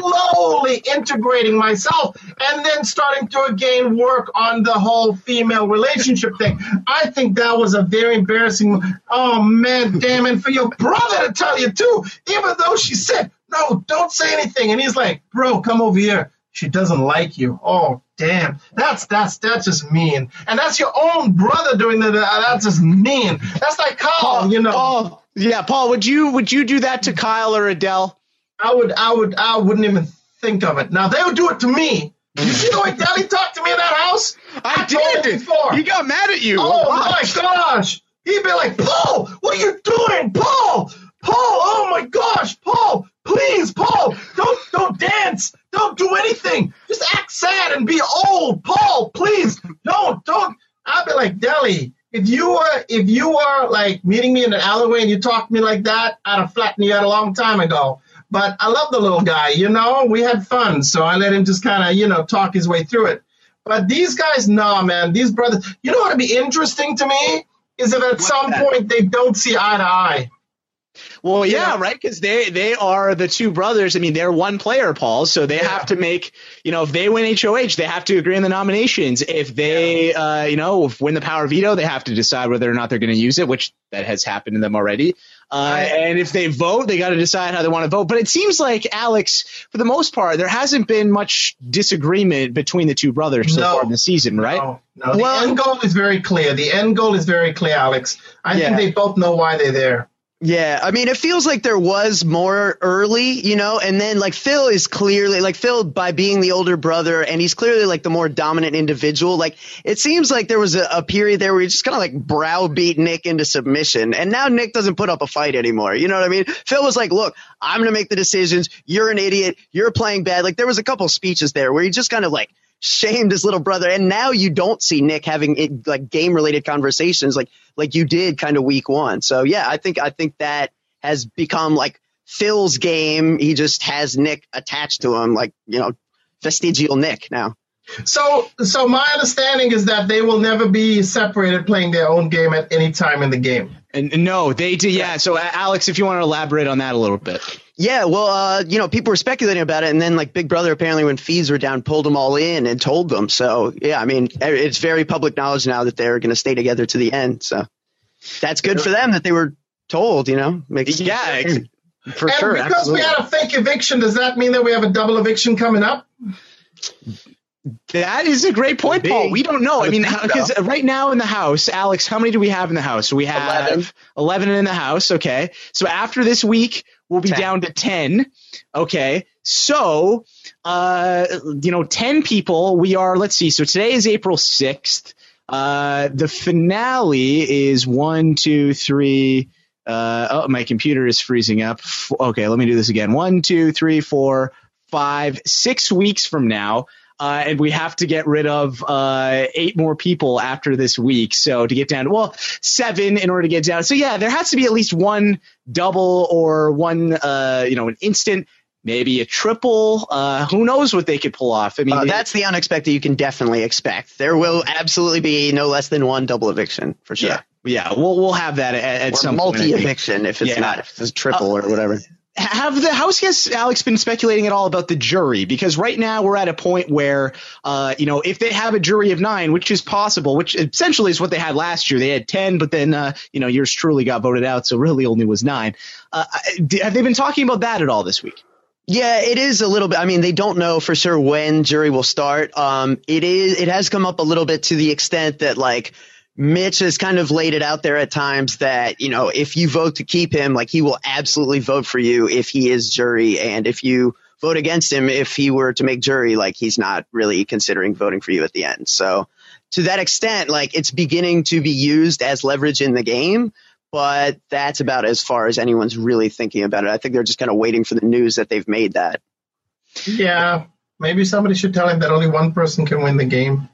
integrating myself, and then starting to again work on the whole female relationship thing. I think that was a very embarrassing. Oh man, damn. And for your brother to tell you too, even though she said, "No, don't say anything," and he's like, "Bro, come over here. She doesn't like you." Oh, damn. That's just mean. And that's your own brother doing that. That's just mean. That's like Kyle, Paul, you know. Paul, would you do that to Kyle or Adele? I wouldn't even think of it. Now they would do it to me. You see the way Deli talked to me in that house? I told did. him before. He got mad at you. Oh my gosh. He'd be like, "Paul, what are you doing? Paul, oh my gosh, Paul, please, Paul, don't dance. Don't do anything. Just act sad and be old. Paul, please, don't." I'd be like, "Deli, if you were like meeting me in an alleyway and you talked to me like that, I'd have flattened you out a long time ago. But I love the little guy, you know, we had fun. So I let him just kind of, you know, talk his way through it. But these guys, nah, man, these brothers, you know what would be interesting to me? Is if at some point they don't see eye to eye. Well, yeah, right, because they are the two brothers. I mean, they're one player, Paul, so they have to make, you know, if they win HOH, they have to agree on the nominations. If they, win the power veto, they have to decide whether or not they're going to use it, which that has happened to them already. And if they vote, they got to decide how they want to vote. But it seems like, Alex, for the most part, there hasn't been much disagreement between the two brothers so far in the season, right? No. The end goal is very clear. Alex. I think they both know why they're there. Yeah, I mean, it feels like there was more early, you know, and then like Phil is clearly like Phil by being the older brother, and he's clearly like the more dominant individual. Like it seems like there was a period there where he just kind of like browbeat Nick into submission, and now Nick doesn't put up a fight anymore. You know what I mean? Phil was like, "Look, I'm going to make the decisions. You're an idiot. You're playing bad." Like there was a couple speeches there where he just kind of like shamed his little brother, and now you don't see Nick having like game related conversations like you did kind of week one. So yeah, I think that has become like Phil's game. He just has Nick attached to him, like, you know, vestigial Nick now. So my understanding is that they will never be separated playing their own game at any time in the game. And no, they do. Yeah. So Alex, if you want to elaborate on that a little bit. Yeah, well, people were speculating about it, and then like Big Brother apparently when fees were down pulled them all in and told them. So yeah, I mean, it's very public knowledge now that they're going to stay together to the end. So that's good for them that they were told, you know. For sure. Because absolutely. We had a fake eviction, does that mean that we have a double eviction coming up? That is a great point, Paul. We don't know. I mean, because right now in the house, Alex, how many do we have in the house? We have 11 in the house. Okay. So after this week, we'll be 10. down to 10. Okay. So, 10 people. We are, let's see. So today is April 6th. The finale is 1, 2, 3. My computer is freezing up. Okay, let me do this again. 1, 2, 3, 4, 5, 6 weeks from now. And we have to get rid of 8 more people after this week. So to get down to, 7 in order to get down. So yeah, there has to be at least one double or one, an instant, maybe a triple. Who knows what they could pull off? I mean, that's the unexpected you can definitely expect. There will absolutely be no less than one double eviction for sure. Yeah. We'll have that at or some point. Multi-eviction if it's not, if it's triple or whatever. Have the House guests, Alex, been speculating at all about the jury? Because right now we're at a point where, if they have a jury of 9, which is possible, which essentially is what they had last year. They had 10, but then, yours truly got voted out, so really only was 9. Have they been talking about that at all this week? Yeah, it is a little bit. I mean, they don't know for sure when jury will start. It has come up a little bit to the extent that, like, Mitch has kind of laid it out there at times that, if you vote to keep him, like, he will absolutely vote for you if he is jury. And if you vote against him, if he were to make jury, like, he's not really considering voting for you at the end. So to that extent, like, it's beginning to be used as leverage in the game, but that's about as far as anyone's really thinking about it. I think they're just kind of waiting for the news that they've made that. Yeah, maybe somebody should tell him that only one person can win the game.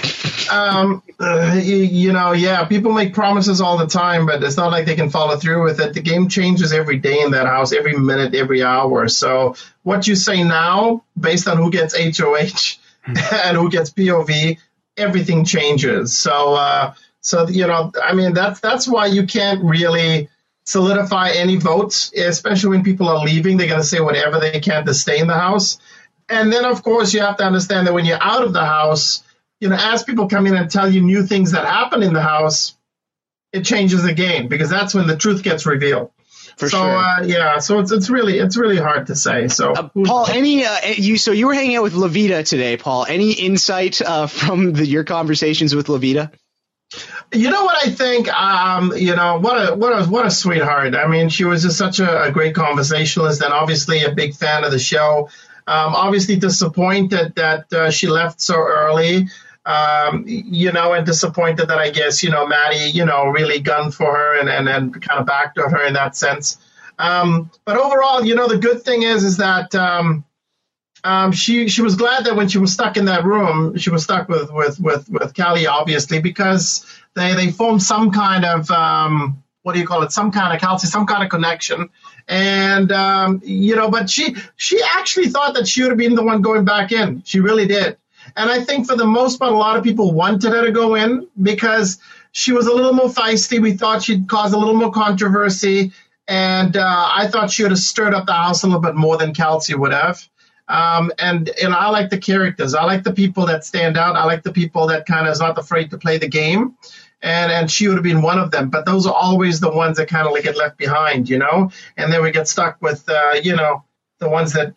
People make promises all the time, but it's not like they can follow through with it. The game changes every day in that house, every minute, every hour. So what you say now, based on who gets HOH and who gets POV, everything changes. So that's why you can't really solidify any votes, especially when people are leaving. They're going to say whatever they can to stay in the house. And then, of course, you have to understand that when you're out of the house, as people come in and tell you new things that happen in the house, it changes the game because that's when the truth gets revealed. For sure. So it's really hard to say. So Paul, so you were hanging out with Levita today, Paul. Any insight from your conversations with Levita? You know what I think? What a sweetheart. I mean, she was just such a great conversationalist and obviously a big fan of the show. Obviously disappointed that she left so early. And disappointed that I guess, Maddie, really gunned for her and kind of backed her in that sense. But overall, the good thing is that she was glad that when she was stuck in that room, she was stuck with Kelly, obviously, because they formed some kind of, some kind of calcium, some kind of connection. And, but she actually thought that she would have been the one going back in. She really did. And I think for the most part, a lot of people wanted her to go in because she was a little more feisty. We thought she'd cause a little more controversy. And I thought she would have stirred up the house a little bit more than Kelsey would have. And I like the characters. I like the people that stand out. I like the people that kind of is not afraid to play the game. And she would have been one of them. But those are always the ones that kind of get left behind, And then we get stuck with, the ones that,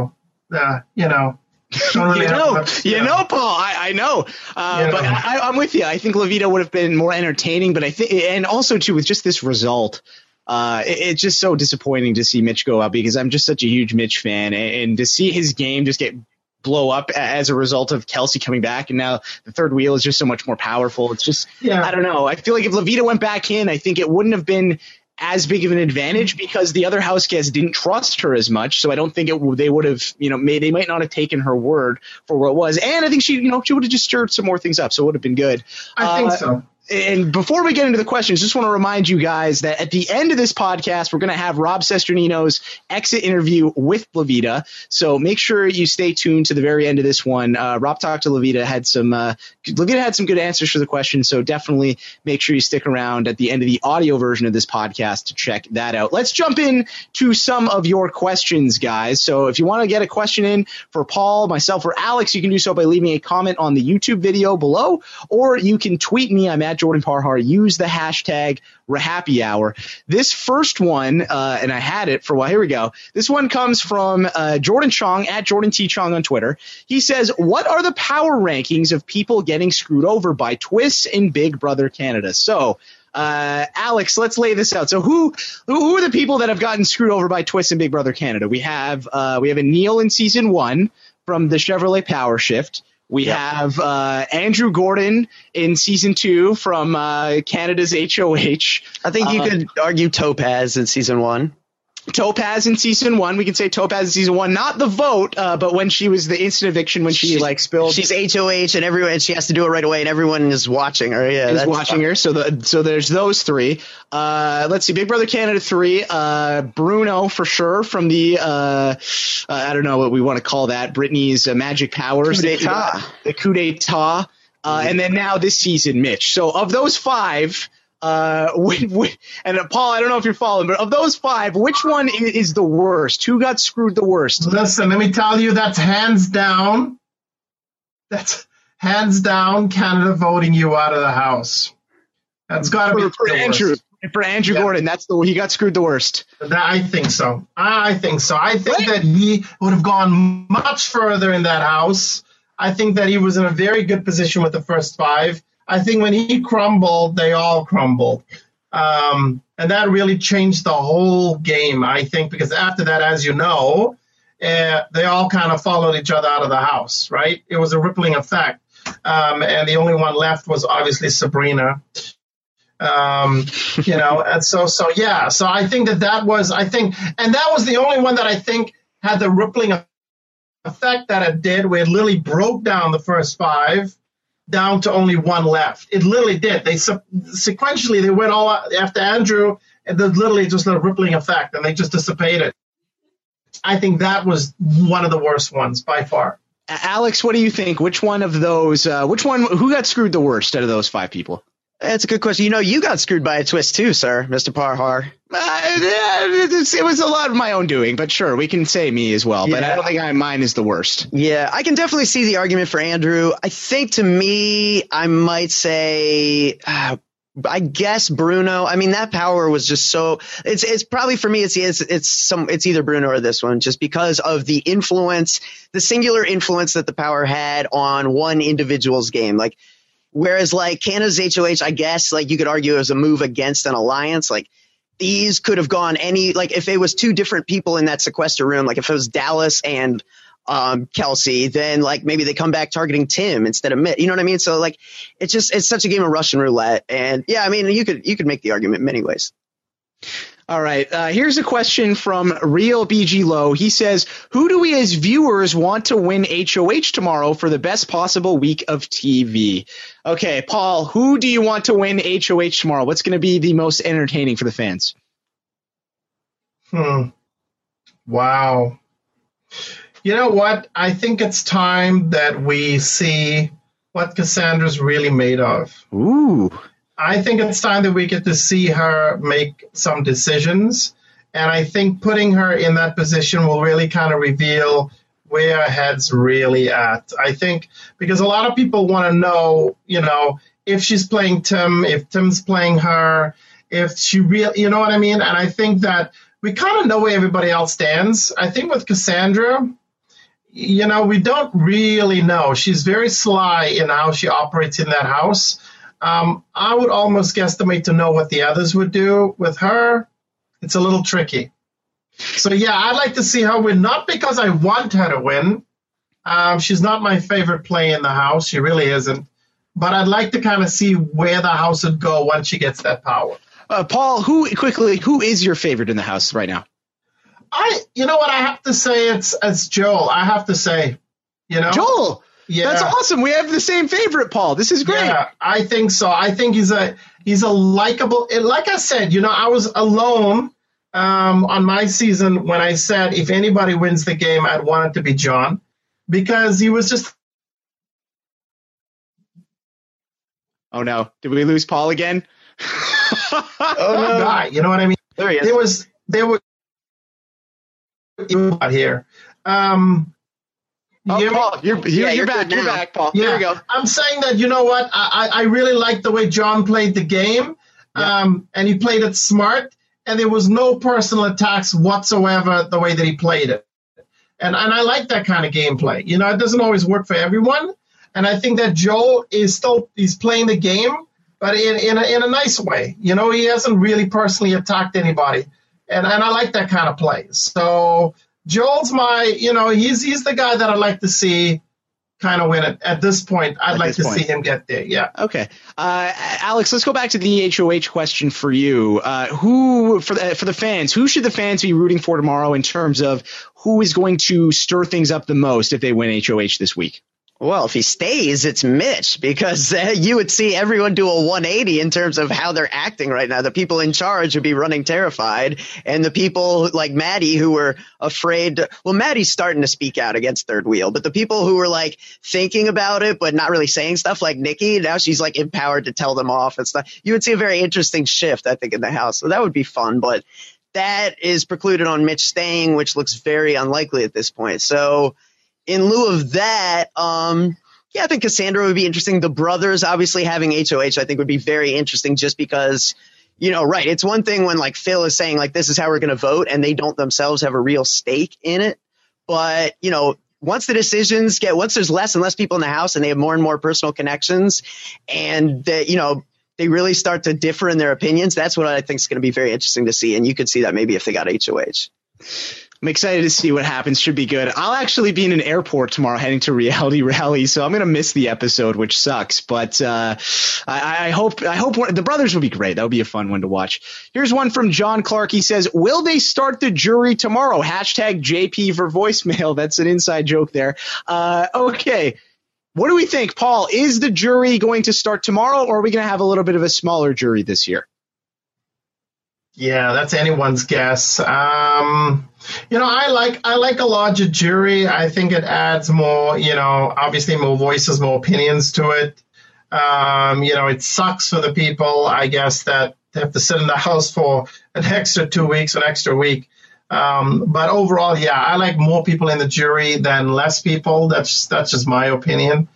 don't really Paul, I know. But I'm with you. I think Levita would have been more entertaining, but I think, and also too, with just this result, it's just so disappointing to see Mitch go out because I'm just such a huge Mitch fan, and to see his game just get blow up as a result of Kelsey coming back, and now the third wheel is just so much more powerful. It's just, I don't know. I feel like if Levita went back in, I think it wouldn't have been as big of an advantage because the other house guests didn't trust her as much. So I don't think they would have, they might not have taken her word for what it was. And I think she would have just stirred some more things up. So it would have been good. I think so. And before we get into the questions, just want to remind you guys that at the end of this podcast, we're going to have Rob Cesternino's exit interview with Levita. So make sure you stay tuned to the very end of this one. Rob talked to Levita, Levita had some good answers for the questions. So definitely make sure you stick around at the end of the audio version of this podcast to check that out. Let's jump in to some of your questions, guys. So if you want to get a question in for Paul, myself, or Alex, you can do so by leaving a comment on the YouTube video below, or you can tweet me. I'm at Jordan Parhar. Use the hashtag #ReHappyHour. This first one, and I had it for a while. Here we go. This one comes from Jordan Chong at Jordan T. Chong on Twitter. He says, what are the power rankings of people getting screwed over by twists in Big Brother Canada? So Alex, let's lay this out. So who are the people that have gotten screwed over by Twist and Big Brother Canada? We have a Neil in season 1 from the Chevrolet Power Shift. We have Andrew Gordon in season 2 from Canada's HOH. I think you could argue Topaz in season 1. Topaz in season 1. We can say Topaz in season 1, not the vote, but when she was the instant eviction, when she spilled. She's HOH and everyone, she has to do it right away, and everyone is watching her. Yeah, is watching her. So there's those 3. Let's see, Big Brother Canada 3. Bruno for sure from the I don't know what we want to call that. Britney's magic powers. Coup d'etat. The coup d'etat. And then now this season, Mitch. So of those 5. And Paul, I don't know if you're following, but of those 5, which one is the worst? Who got screwed the worst? Listen, let me tell you, that's hands down Canada voting you out of the house. That's got to be for Andrew. For Andrew Gordon, that's he got screwed the worst. I think so. I think that he would have gone much further in that house. I think that he was in a very good position with the first 5. I think when he crumbled, they all crumbled. And that really changed the whole game, I think, because after that, as you know, they all kind of followed each other out of the house, right? It was a rippling effect. And the only one left was obviously Sabrina. And so I think that was the only one that I think had the rippling effect that it did, where it literally broke down the first 5 down to only 1 left. It literally did. They sequentially, they went all after Andrew, and there's literally just a rippling effect, and they just dissipated. I think that was one of the worst ones by far. Alex, what do you think? Which one of those, who got screwed the worst out of those 5 people? That's a good question. You got screwed by a twist too, sir, Mr. Parhar. It was a lot of my own doing, but sure, we can say me as well. But I don't think mine is the worst. Yeah, I can definitely see the argument for Andrew. I think to me, I might say, I guess Bruno. I mean, that power was just so. It's probably for me. It's either Bruno or this one, just because of the influence, the singular influence that the power had on one individual's game, like. Whereas like Canada's HOH, I guess like you could argue it was a move against an alliance. Like these could have gone if it was 2 different people in that sequester room, like if it was Dallas and Kelsey, then like maybe they come back targeting Tim instead of Mitt. You know what I mean? So like it's such a game of Russian roulette. And yeah, I mean you could make the argument in many ways. All right. Here's a question from Real BG Low. He says, who do we as viewers want to win HOH tomorrow for the best possible week of TV? Okay, Paul, who do you want to win HOH tomorrow? What's going to be the most entertaining for the fans? Wow. You know what? I think it's time that we see what Cassandra's really made of. Ooh. I think it's time that we get to see her make some decisions. And I think putting her in that position will really kind of reveal where her head's really at. I think because a lot of people want to know, if she's playing Tim, if Tim's playing her, if she really, you know what I mean? And I think that we kind of know where everybody else stands. I think with Cassandra, we don't really know. She's very sly in how she operates in that house. I would almost guesstimate to know what the others would do. With her, it's a little tricky. So, yeah, I'd like to see her win, not because I want her to win. She's not my favorite play in the house. She really isn't. But I'd like to kind of see where the house would go once she gets that power. Paul, who is your favorite in the house right now? You know what? I have to say it's Joel. I have to say, Joel. Yeah. That's awesome. We have the same favorite, Paul. This is great. Yeah, I think so. I think he's a likable. Like I said, I was alone on my season when I said if anybody wins the game, I'd want it to be John, because he was just. Oh no! Did we lose Paul again? Oh no! You know what I mean? There he is. There were out here. Paul, you're back. You're back, Paul. Yeah. There we go. I'm saying that, you know what? I really liked the way John played the game, and he played it smart, and there was no personal attacks whatsoever the way that he played it. And I like that kind of gameplay. It doesn't always work for everyone, and I think that Joel he's playing the game but in a nice way. You know, he hasn't really personally attacked anybody, and I like that kind of play. So Joel's he's the guy that I'd like to see kind of win it at this point. I'd like to see him get there. Yeah. Okay. Alex, let's go back to the HOH question for you. Who for the fans? Who should the fans be rooting for tomorrow in terms of who is going to stir things up the most if they win HOH this week? Well, if he stays, it's Mitch, because you would see everyone do a 180 in terms of how they're acting right now. The people in charge would be running terrified, and the people like Maddie who were afraid. Well, Maddie's starting to speak out against Third Wheel, but the people who were like thinking about it but not really saying stuff, like Nikki, now she's like empowered to tell them off and stuff. You would see a very interesting shift, I think, in the house. So that would be fun, but that is precluded on Mitch staying, which looks very unlikely at this point. So in lieu of that, I think Cassandra would be interesting. The brothers obviously having HOH, I think, would be very interesting just because, right. It's one thing when like Phil is saying like, this is how we're going to vote, and they don't themselves have a real stake in it. But, once the decisions once there's less and less people in the house and they have more and more personal connections and that, they really start to differ in their opinions, that's what I think is going to be very interesting to see. And you could see that maybe if they got HOH. I'm excited to see what happens. Should be good. I'll actually be in an airport tomorrow heading to Reality Rally, so I'm going to miss the episode, which sucks. But I hope the brothers will be great. That would be a fun one to watch. Here's one from John Clark. He says, will they start the jury tomorrow? Hashtag JP for voicemail. That's an inside joke there. Okay. What do we think, Paul? Is the jury going to start tomorrow, or are we going to have a little bit of a smaller jury this year? Yeah, that's anyone's guess. I like a larger jury. I think it adds more, obviously more voices, more opinions to it. It sucks for the people, I guess, that they have to sit in the house for an extra 2 weeks, an extra week. But overall, yeah, I like more people in the jury than less people. That's just my opinion.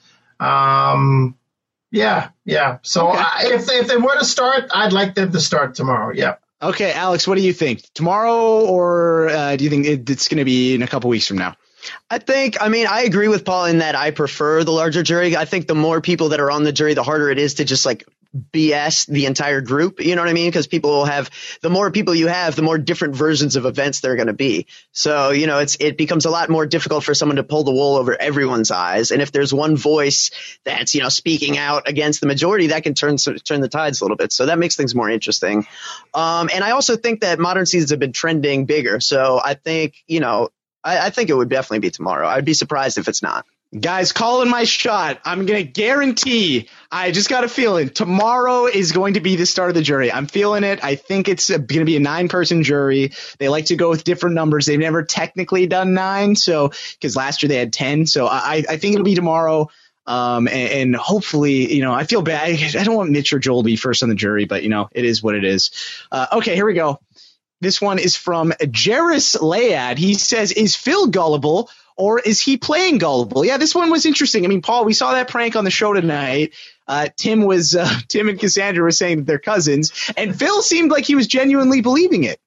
Yeah. So okay. If they were to start, I'd like them to start tomorrow. Yeah. Okay, Alex, what do you think? Tomorrow, or do you think it's going to be in a couple weeks from now? I agree with Paul in that I prefer the larger jury. I think the more people that are on the jury, the harder it is to just like BS the entire group. You know what I mean? Because people will have, the more people you have, the more different versions of events there are going to be. So, it becomes a lot more difficult for someone to pull the wool over everyone's eyes. And if there's one voice that's, speaking out against the majority, that can turn the tides a little bit. So that makes things more interesting. And I also think that modern seasons have been trending bigger. So I think, I think it would definitely be tomorrow. I'd be surprised if it's not. Guys, calling my shot. I'm going to guarantee, I just got a feeling, tomorrow is going to be the start of the jury. I'm feeling it. I think it's going to be a 9-person jury. They like to go with different numbers. They've never technically done 9, so because last year they had 10. So I think it'll be tomorrow. And hopefully, I feel bad. I don't want Mitch or Joel to be first on the jury, but, it is what it is. Okay, here we go. This one is from Jairus Layad. He says, is Phil gullible, or is he playing gullible? Yeah, this one was interesting. I mean, Paul, we saw that prank on the show tonight. Tim and Cassandra were saying that they're cousins, and Phil seemed like he was genuinely believing it.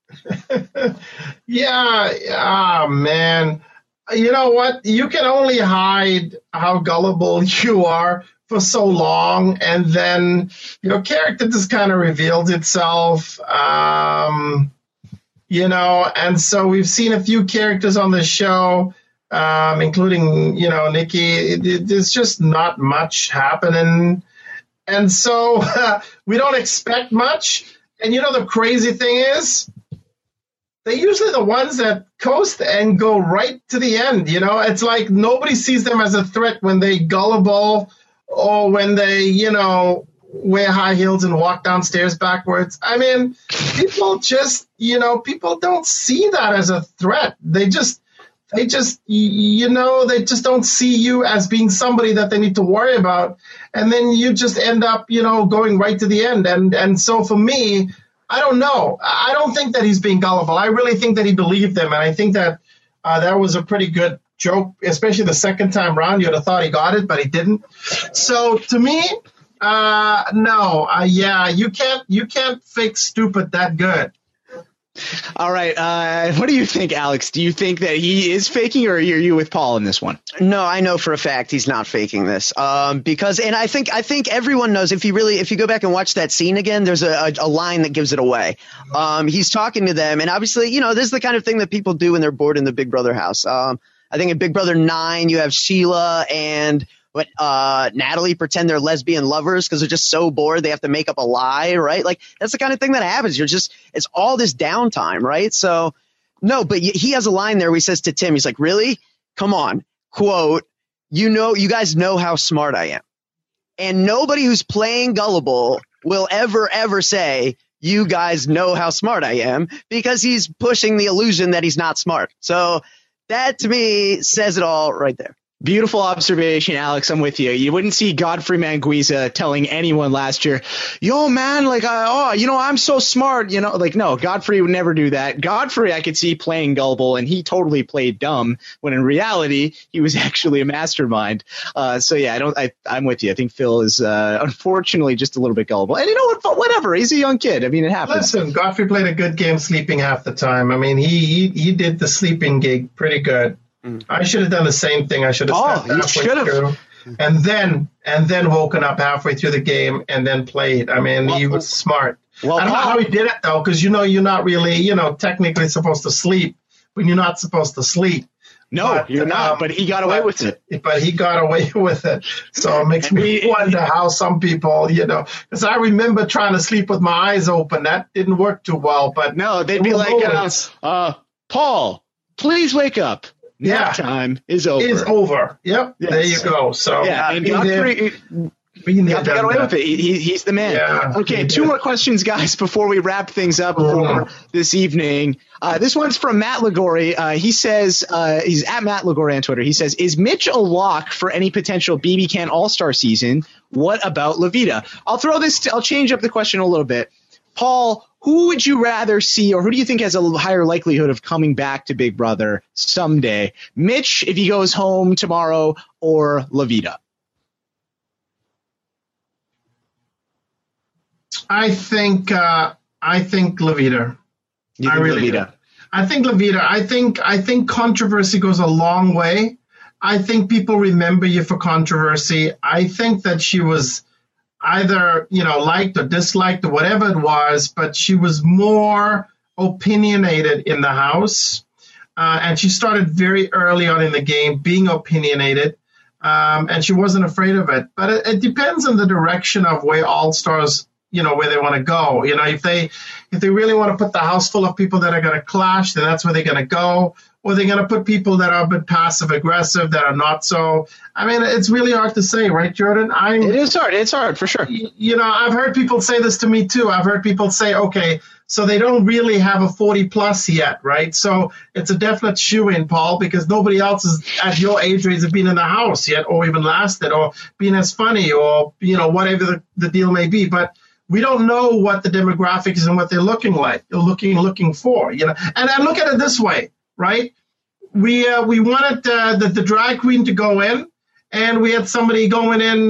Yeah. Man. You know what? You can only hide how gullible you are for so long, and then your character just kind of reveals itself. And so we've seen a few characters on the show, including, Nikki. There's just not much happening. And so we don't expect much. And, the crazy thing is, they're usually the ones that coast and go right to the end. It's like nobody sees them as a threat when they gullible or when they, wear high heels and walk downstairs backwards. I mean, people just, people don't see that as a threat. They just don't see you as being somebody that they need to worry about. And then you just end up, going right to the end. And so for me, I don't know. I don't think that he's being gullible. I really think that he believed them. And I think that that was a pretty good joke, especially the second time around. You'd have thought he got it, but he didn't. So to me, no. You can't fake stupid that good. All right. What do you think, Alex? Do you think that he is faking, or are you with Paul in this one? No, I know for a fact he's not faking this. Because I think everyone knows if you go back and watch that scene again, there's a line that gives it away. He's talking to them, and obviously, this is the kind of thing that people do when they're bored in the Big Brother house. I think in Big Brother 9, you have Sheila and Natalie pretend they're lesbian lovers because they're just so bored they have to make up a lie, right? Like, that's the kind of thing that happens. It's all this downtime, right? So, no, but he has a line there where he says to Tim, he's like, really? Come on. Quote, you guys know how smart I am. And nobody who's playing gullible will ever say, you guys know how smart I am, because he's pushing the illusion that he's not smart. So that, to me, says it all right there. Beautiful observation, Alex. I'm with you. You wouldn't see Godfrey Manguiza telling anyone last year, yo, man, like, I'm so smart. No, Godfrey would never do that. Godfrey, I could see playing gullible, and he totally played dumb when in reality, he was actually a mastermind. So, yeah, I'm with you. I think Phil is unfortunately just a little bit gullible. And you know what? Whatever. He's a young kid. I mean, it happens. Listen, Godfrey played a good game sleeping half the time. I mean, he did the sleeping gig pretty good. I should have done the same thing. I should have stepped halfway through and then woken up halfway through the game and then played. I mean, he was smart. Well, I don't know how he did it, though, because, you're not really, technically supposed to sleep when you're not supposed to sleep. No, you're not, but he got away with it. But he got away with it. So it makes me wonder how some people, because I remember trying to sleep with my eyes open. That didn't work too well. But no, they'd be like, Paul, please wake up. Nap time is over. Is over. Yep. Yes. There you go. So and Godfrey got away with it. He's the man. Yeah, okay, 2 more questions, guys, before we wrap things up for this evening. This one's from Matt Ligori. He says, he's at Matt Ligori on Twitter. He says, is Mitch a lock for any potential BB Can All-Star season? What about Levita? I'll change up the question a little bit. Paul, who would you rather see, or who do you think has a higher likelihood of coming back to Big Brother someday? Mitch, if he goes home tomorrow, or Levita? I think Levita. I really do. I think Levita. I think controversy goes a long way. I think people remember you for controversy. I think that she was either, liked or disliked or whatever it was, but she was more opinionated in the house. And she started very early on in the game being opinionated, and she wasn't afraid of it. But it depends on the direction of where All-Stars, where they want to go. If they really want to put the house full of people that are going to clash, then that's where they're going to go. Or they're going to put people that are a bit passive-aggressive, that are not so. I mean, it's really hard to say, right, Jordan? It is hard. It's hard, for sure. I've heard people say this to me, too. I've heard people say, okay, so they don't really have a 40-plus yet, right? So it's a definite shoe-in, Paul, because nobody else is at your age range have been in the house yet, or even lasted, or been as funny, or, whatever the deal may be. But we don't know what the demographic is and what they're looking like, looking for, And I look at it this way. Right, we wanted the drag queen to go in, and we had somebody going in,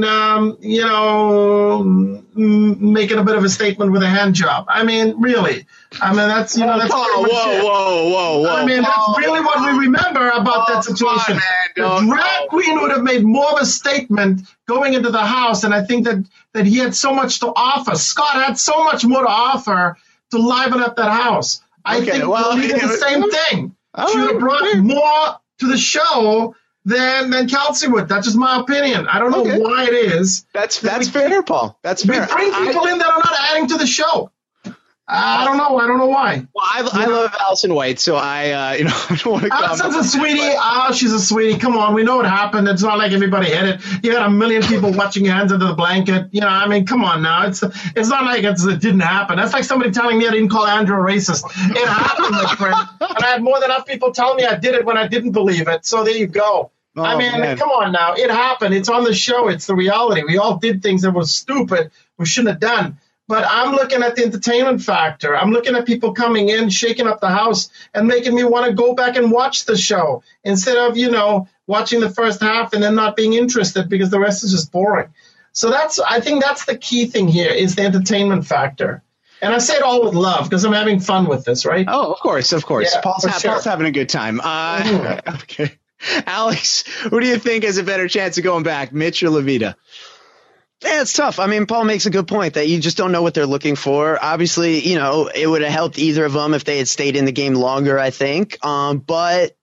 making a bit of a statement with a hand job. I mean, really. I mean, that's that's whoa. I mean, that's really what we remember about that situation. The drag queen would have made more of a statement going into the house, and I think that he had so much to offer. Scott had so much more to offer to liven up that house. I think he did the same thing. She would have brought more to the show than Kelsey would. That's just my opinion. I don't know why it is. That's fair, Paul. That's fair. We bring people in that are not adding to the show. I don't know. I don't know why. Well, I love Alison White, so I don't want to comment. Alison's a sweetie. She's a sweetie. Come on, we know what happened. It's not like everybody hit it. You had a million people watching your hands under the blanket. I mean, come on now. It's not like it didn't happen. That's like somebody telling me I didn't call Andrew a racist. It happened, my friend. And I had more than enough people telling me I did it when I didn't believe it. So there you go. Man. Come on now. It happened. It's on the show. It's the reality. We all did things that were stupid we shouldn't have done. But I'm looking at the entertainment factor. I'm looking at people coming in, shaking up the house, and making me want to go back and watch the show instead of, watching the first half and then not being interested because the rest is just boring. So I think that's the key thing here is the entertainment factor. And I say it all with love because I'm having fun with this, right? Oh, of course. Yeah, Paul's, for sure. Paul's having a good time. Okay. Alex, who do you think has a better chance of going back, Mitch or Levita? Yeah, it's tough. I mean, Paul makes a good point that you just don't know what they're looking for. Obviously, it would have helped either of them if they had stayed in the game longer, I think. But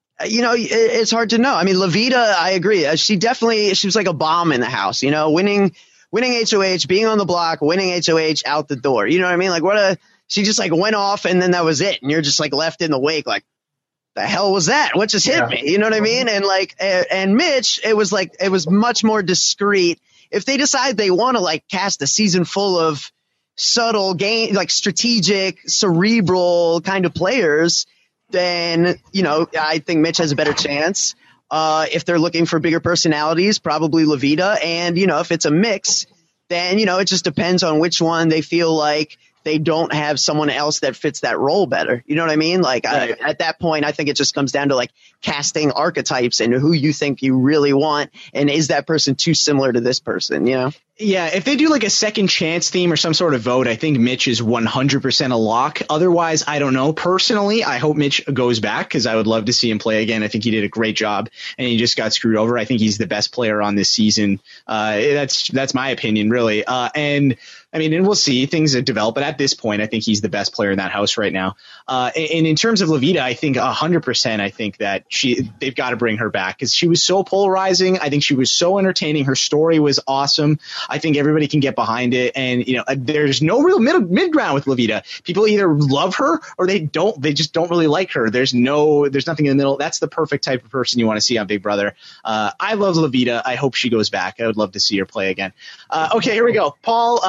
it's hard to know. I mean, Levita, I agree. She was like a bomb in the house, winning HOH, being on the block, winning HOH, out the door. You know what I mean? Like she just like went off and then that was it. And you're just like left in the wake, like, the hell was that? What just hit me? You know what I mean? And and Mitch, it was much more discreet. If they decide they want to like cast a season full of subtle game, like strategic, cerebral kind of players, then, I think Mitch has a better chance. If they're looking for bigger personalities, probably Levita. And, if it's a mix, then, it just depends on which one they feel like they don't have someone else that fits that role better. You know what I mean? Like right. At that point, I think it just comes down to like casting archetypes and who you think you really want. And is that person too similar to this person? Yeah, if they do like a second chance theme or some sort of vote, I think Mitch is 100% a lock. Otherwise, I don't know. Personally, I hope Mitch goes back because I would love to see him play again. I think he did a great job and he just got screwed over. I think he's the best player on this season. That's my opinion, really. And we'll see things that develop. But at this point, I think he's the best player in that house right now. And in terms of Levita, I think 100%. I think that they've got to bring her back because she was so polarizing. I think she was so entertaining. Her story was awesome. I think everybody can get behind it. And, there's no real mid ground with Levita. People either love her or they don't. They just don't really like her. There's nothing in the middle. That's the perfect type of person you want to see on Big Brother. I love Levita. I hope she goes back. I would love to see her play again. Okay, here we go. Paul,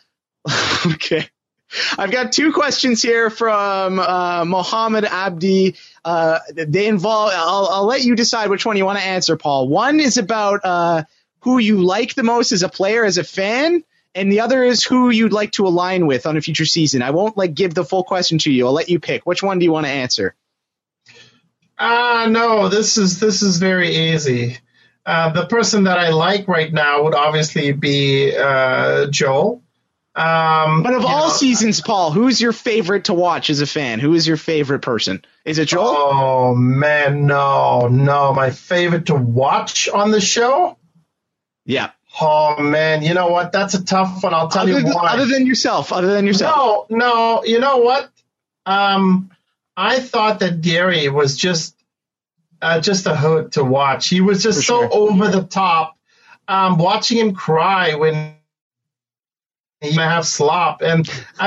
okay. I've got two questions here from Mohammed Abdi. They involve. I'll let you decide which one you want to answer, Paul. One is about who you like the most as a player, as a fan, and the other is who you'd like to align with on a future season. I won't give the full question to you. I'll let you pick. Which one do you want to answer? No, this is very easy. The person that I like right now would obviously be Joel. But of all seasons, Paul, who's your favorite to watch as a fan? Who is your favorite person? Is it Joel? Oh, man, no. My favorite to watch on the show? Yeah. Oh, man, you know what? That's a tough one. I'll tell you why. Other than yourself. No, you know what? I thought that Gary was just a hoot to watch. He was just so over the top. Watching him cry when he might have slop. And,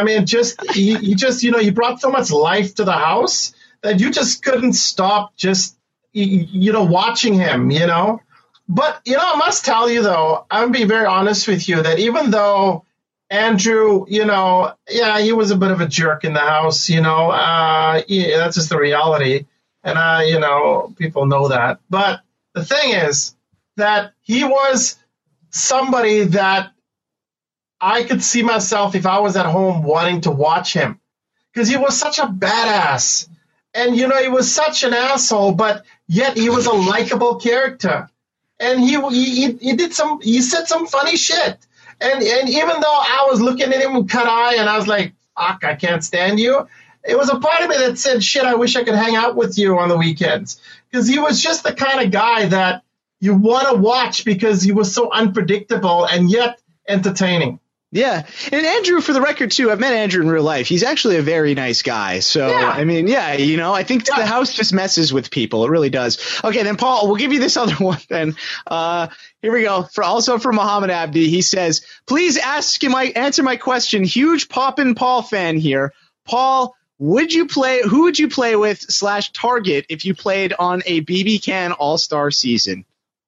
he brought so much life to the house that you just couldn't stop just, watching him, But, I must tell you, though, I'm being very honest with you, that even though Andrew, he was a bit of a jerk in the house, that's just the reality. And, people know that. But the thing is that he was somebody that I could see myself, if I was at home, wanting to watch him. Because he was such a badass. And, he was such an asshole, but yet he was a likable character. And he said some funny shit. And even though I was looking at him with cut eye and I was like, fuck, I can't stand you, it was a part of me that said, shit, I wish I could hang out with you on the weekends. Because he was just the kind of guy that you want to watch because he was so unpredictable and yet entertaining. Yeah. And Andrew, for the record, too, I've met Andrew in real life. He's actually a very nice guy. So, yeah. I think the house just messes with people. It really does. Okay, then, Paul, we'll give you this other one then. Here we go. Also from Muhammad Abdi. He says, please answer my question. Huge Poppin' Paul fan here. Paul, who would you play with / target if you played on a BB Can All-Star season?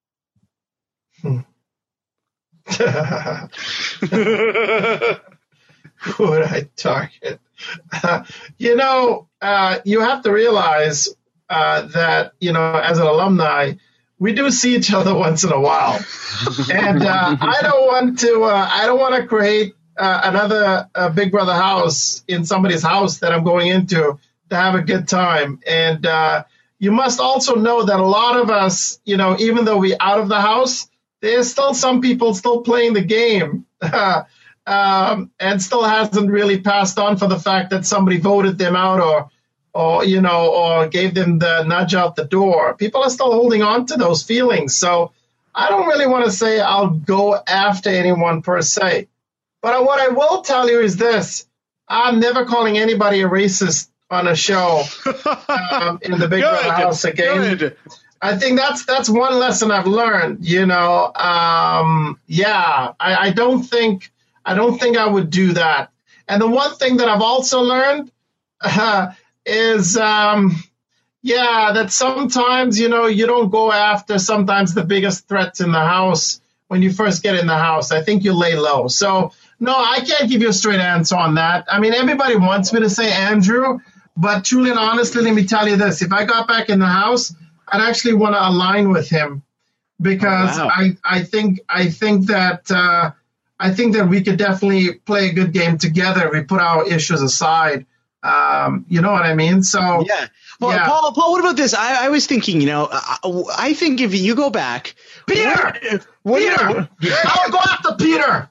Who would I target? You have to realize that, as an alumni, we do see each other once in a while. And I don't want to create another Big Brother house in somebody's house that I'm going into to have a good time. And you must also know that a lot of us, even though we're out of the house, there's still some people still playing the game. and still hasn't really passed on for the fact that somebody voted them out or gave them the nudge out the door. People are still holding on to those feelings. So I don't really want to say I'll go after anyone per se. But what I will tell you is this. I'm never calling anybody a racist on a show in the Big Brother house again. Good. I think that's one lesson I've learned. I don't think I would do that. And the one thing that I've also learned is that sometimes you don't go after sometimes the biggest threats in the house when you first get in the house. I think you lay low. So no, I can't give you a straight answer on that. I mean, everybody wants me to say Andrew, but truly and honestly, let me tell you this: if I got back in the house, I'd actually want to align with him because I think that we could definitely play a good game together if we put our issues aside. You know what I mean? So yeah. Well, Paul, what about this? I was thinking, I think if you go back, Peter, I would go after Peter.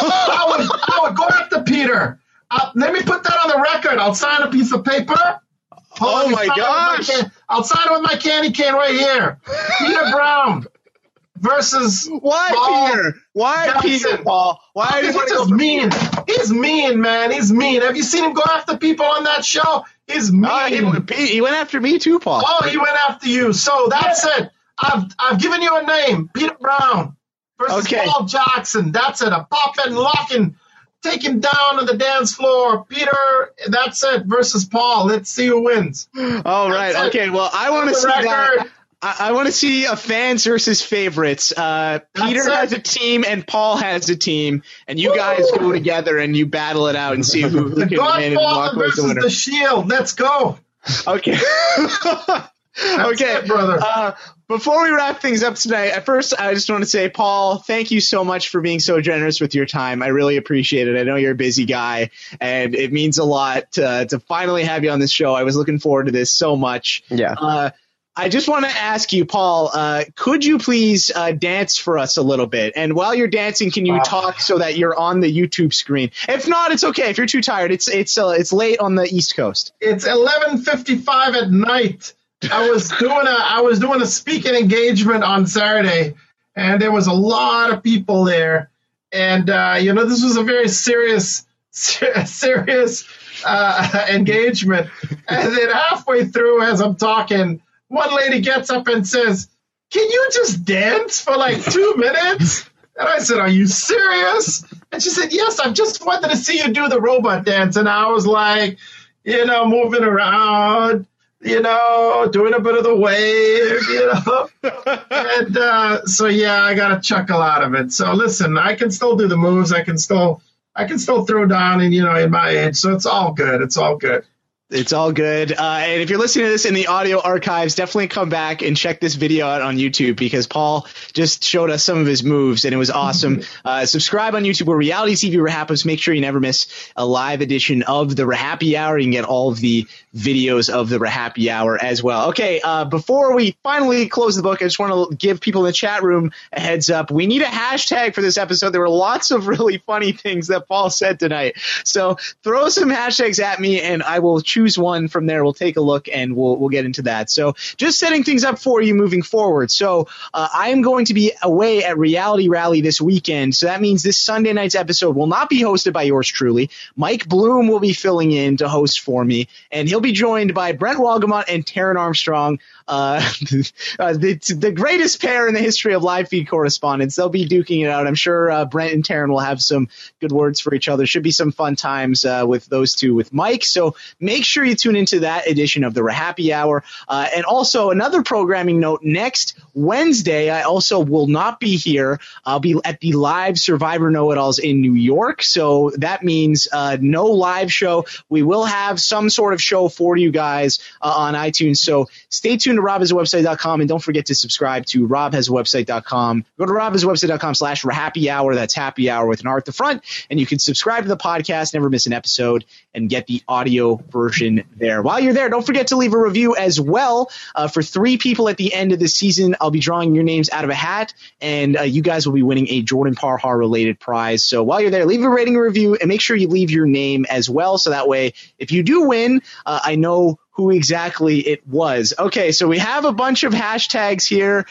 I would go after Peter. Let me put that on the record. I'll sign a piece of paper. Oh my gosh! I'll sign it with my candy cane right here. Peter Brown versus why Peter? Why Johnson. Peter, Paul? Why He's just mean. He's mean, man. He's mean. Have you seen him go after people on that show? He's mean. He went after me too, Paul. Oh, he went after you. So that's it. I've given you a name, Peter Brown versus Paul Jackson. That's it. A pop and lock and take him down on the dance floor. Peter, that's it, versus Paul. Let's see who wins. Oh, right. That's okay. it. Well, I want to see that. I want to see a fans versus favorites. Peter has a team and Paul has a team, and you guys go together and you battle it out and see who can win and walk away with the winner. The Shield. Let's go. Okay. Okay, it, brother. Before we wrap things up tonight, at first, I just want to say, Paul, thank you so much for being so generous with your time. I really appreciate it. I know you're a busy guy, and it means a lot to finally have you on this show. I was looking forward to this so much. Yeah. I just want to ask you, Paul, could you please dance for us a little bit? And while you're dancing, can you talk so that you're on the YouTube screen? If not, it's okay. If you're too tired, it's late on the East Coast. It's 11:55 at night. I was doing a speaking engagement on Saturday, and there was a lot of people there. And this was a very serious engagement. And then halfway through, as I'm talking, one lady gets up and says, "Can you just dance for like 2 minutes?" And I said, "Are you serious?" And she said, "Yes, I just wanted to see you do the robot dance." And I was like, moving around, doing a bit of the wave, And I got a chuckle out of it. So listen, I can still do the moves. I can still throw down in my age. So it's all good. It's all good. It's all good. And if you're listening to this in the audio archives, definitely come back and check this video out on YouTube because Paul just showed us some of his moves and it was awesome. Subscribe on YouTube where Reality TV Rehappos. Make sure you never miss a live edition of the Rehappy Hour. You can get all of the videos of the Rehappy Hour as well. Okay, before we finally close the book, I just want to give people in the chat room a heads up. We need a hashtag for this episode. There were lots of really funny things that Paul said tonight. So throw some hashtags at me and I will choose one from there. We'll take a look and we'll get into that. So just setting things up for you moving forward. So I am going to be away at Reality Rally this weekend. So that means this Sunday night's episode will not be hosted by yours truly. Mike Bloom will be filling in to host for me, and he'll be joined by Brent Walgamot and Taryn Armstrong, the greatest pair in the history of live feed correspondence. They'll be duking it out. I'm sure Brent and Taryn will have some good words for each other. Should be some fun times with those two with Mike. So make sure you tune into that edition of the Rehappy Hour. And also another programming note, next Wednesday, I also will not be here. I'll be at the live Survivor Know-It-Alls in New York. So that means no live show. We will have some sort of show for you guys on iTunes. So stay tuned to robhasawebsite.com and don't forget to subscribe to robhasawebsite.com. Go to robhasawebsite.com/Rehappy Hour. That's happy hour with an R at the front. And you can subscribe to the podcast, never miss an episode, and get the audio version promotion there. While you're there, don't forget to leave a review as well. For 3 people at the end of the season, I'll be drawing your names out of a hat, and you guys will be winning a Jordan Parhar related prize. So while you're there, leave a rating and review, and make sure you leave your name as well. So that way, if you do win, I know who exactly it was. Okay, so we have a bunch of hashtags here.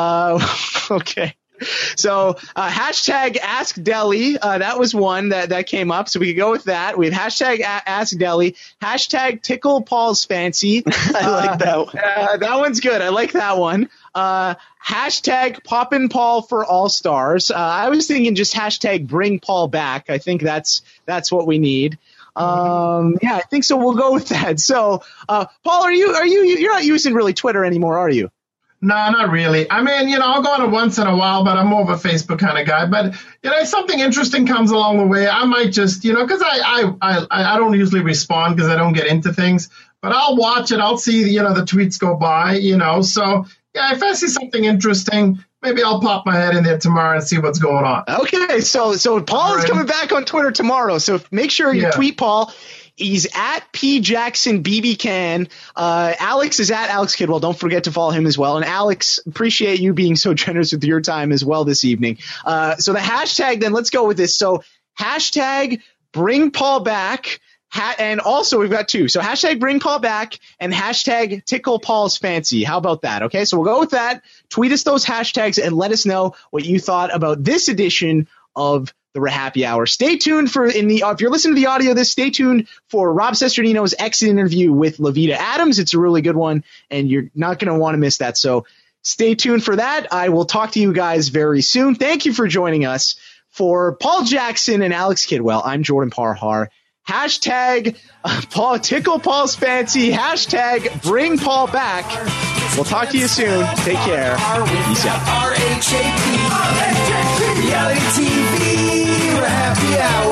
Okay. So hashtag Ask Deli, that was one that came up, so we could go with that. We have hashtag Ask Deli, hashtag Tickle Paul's Fancy. I like that one. That one's good. I like that one. Hashtag Poppin' Paul for All Stars. I was thinking just hashtag Bring Paul Back. I think that's what we need. Yeah, I think so. We'll go with that. So, Paul, you're not using really Twitter anymore, are you? No, not really. I mean, I'll go on it once in a while, but I'm more of a Facebook kind of guy. But, if something interesting comes along the way, I might just, because I don't usually respond because I don't get into things. But I'll watch it. I'll see, the tweets go by, So, yeah, if I see something interesting, maybe I'll pop my head in there tomorrow and see what's going on. Okay, so Paul is coming back on Twitter tomorrow. So make sure you tweet Paul. He's at PJacksonBBCan. Alex is at Alex Kidwell. Don't forget to follow him as well. And Alex, appreciate you being so generous with your time as well this evening. So the hashtag, then let's go with this. So hashtag Bring Paul Back. And also we've got 2. So hashtag Bring Paul Back and hashtag Tickle Paul's Fancy. How about that? Okay, so we'll go with that. Tweet us those hashtags and let us know what you thought about this edition of the Happy Hour. Stay tuned if you're listening to the audio of this, stay tuned for Rob Sesternino's exit interview with Lavita Adams. It's a really good one, and you're not going to want to miss that. So stay tuned for that. I will talk to you guys very soon. Thank you for joining us. For Paul Jackson and Alex Kidwell, I'm Jordan Parhar. Hashtag Tickle Paul's Fancy. Hashtag Bring Paul Back. We'll talk to you soon. Take care. Peace out. RHAP. Reality TV. We're happy hour.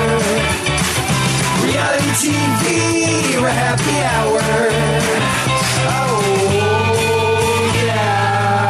Reality TV. We're happy hour. Oh, yeah.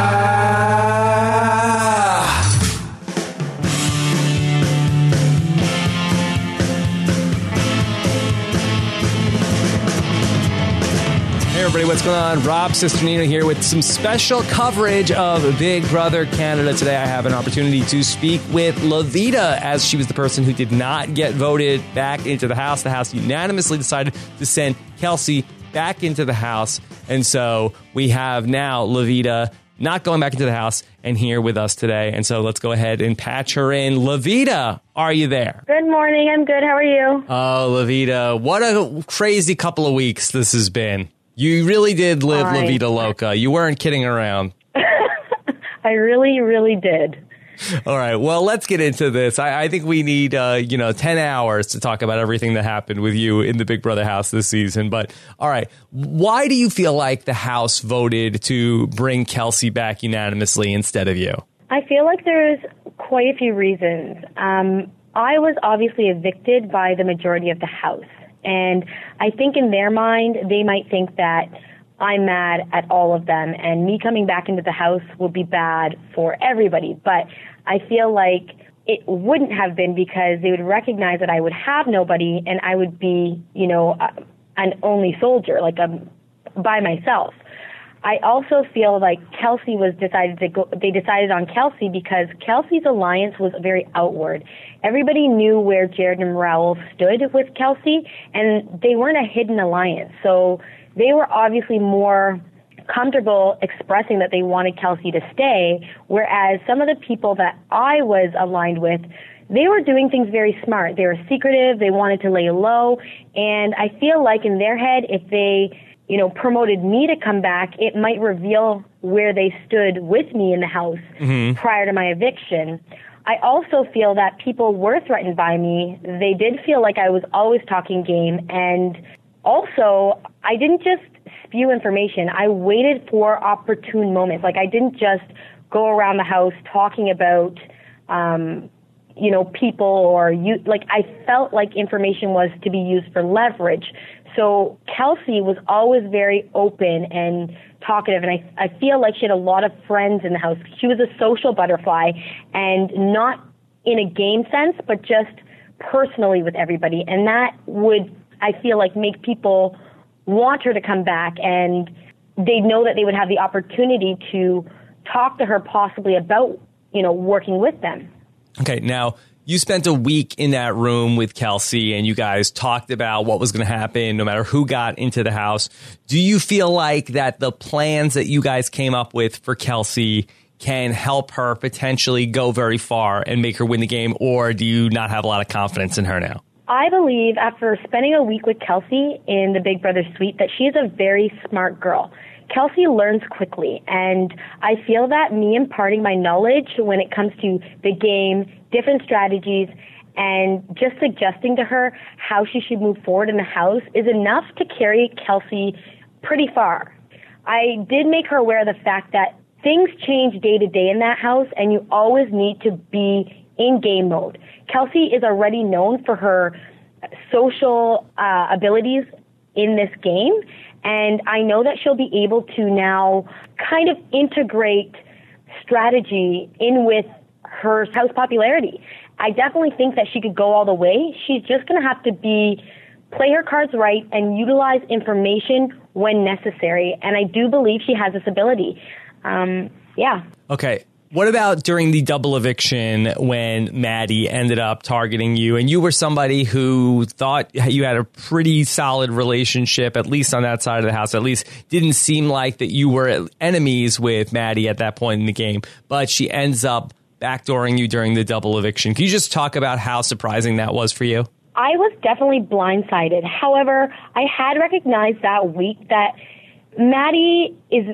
Hey everybody, what's going on? Rob Sesternino here with some special coverage of Big Brother Canada. Today I have an opportunity to speak with Lavita, as she was the person who did not get voted back into the House. The House unanimously decided to send Kelsey back into the House. And so we have now Lavita not going back into the House and here with us today. And so let's go ahead and patch her in. Lavita, are you there? Good morning. I'm good. How are you? Oh, Lavita, what a crazy couple of weeks this has been. You really did live La Vida Loca. You weren't kidding around. I really, really did. All right. Well, let's get into this. I think we need, 10 hours to talk about everything that happened with you in the Big Brother house this season. But all right. Why do you feel like the House voted to bring Kelsey back unanimously instead of you? I feel like there's quite a few reasons. I was obviously evicted by the majority of the House. And I think in their mind, they might think that I'm mad at all of them and me coming back into the House will be bad for everybody. But I feel like it wouldn't have been, because they would recognize that I would have nobody and I would be, an only soldier, like by myself. I also feel like Kelsey they decided on Kelsey because Kelsey's alliance was very outward. Everybody knew where Jared and Raul stood with Kelsey, and they weren't a hidden alliance. So they were obviously more comfortable expressing that they wanted Kelsey to stay, whereas some of the people that I was aligned with, they were doing things very smart. They were secretive. They wanted to lay low. And I feel like in their head, if they promoted me to come back, it might reveal where they stood with me in the House prior to my eviction. I also feel that people were threatened by me. They did feel like I was always talking game. And also, I didn't just spew information. I waited for opportune moments. Like, I didn't just go around the House talking about, people or I felt like information was to be used for leverage. So Kelsey was always very open and talkative, and I feel like she had a lot of friends in the House. She was a social butterfly, and not in a game sense, but just personally with everybody. And that would I feel like make people want her to come back, and they know that they would have the opportunity to talk to her possibly about, working with them. Okay, now you spent a week in that room with Kelsey and you guys talked about what was going to happen no matter who got into the house. Do you feel like that the plans that you guys came up with for Kelsey can help her potentially go very far and make her win the game, or do you not have a lot of confidence in her now? I believe after spending a week with Kelsey in the Big Brother suite that she is a very smart girl. Kelsey learns quickly, and I feel that me imparting my knowledge when it comes to the game, different strategies, and just suggesting to her how she should move forward in the house is enough to carry Kelsey pretty far. I did make her aware of the fact that things change day to day in that house, and you always need to be in game mode. Kelsey is already known for her social abilities in this game, and I know that she'll be able to now kind of integrate strategy in with her house popularity. I definitely think that she could go all the way. She's just going to have to play her cards right and utilize information when necessary. And I do believe she has this ability. Yeah. Okay. What about during the double eviction when Maddie ended up targeting you, and you were somebody who thought you had a pretty solid relationship, at least on that side of the house, at least didn't seem like that you were enemies with Maddie at that point in the game, but she ends up backdooring you during the double eviction. Can you just talk about how surprising that was for you? I was definitely blindsided. However, I had recognized that week that Maddie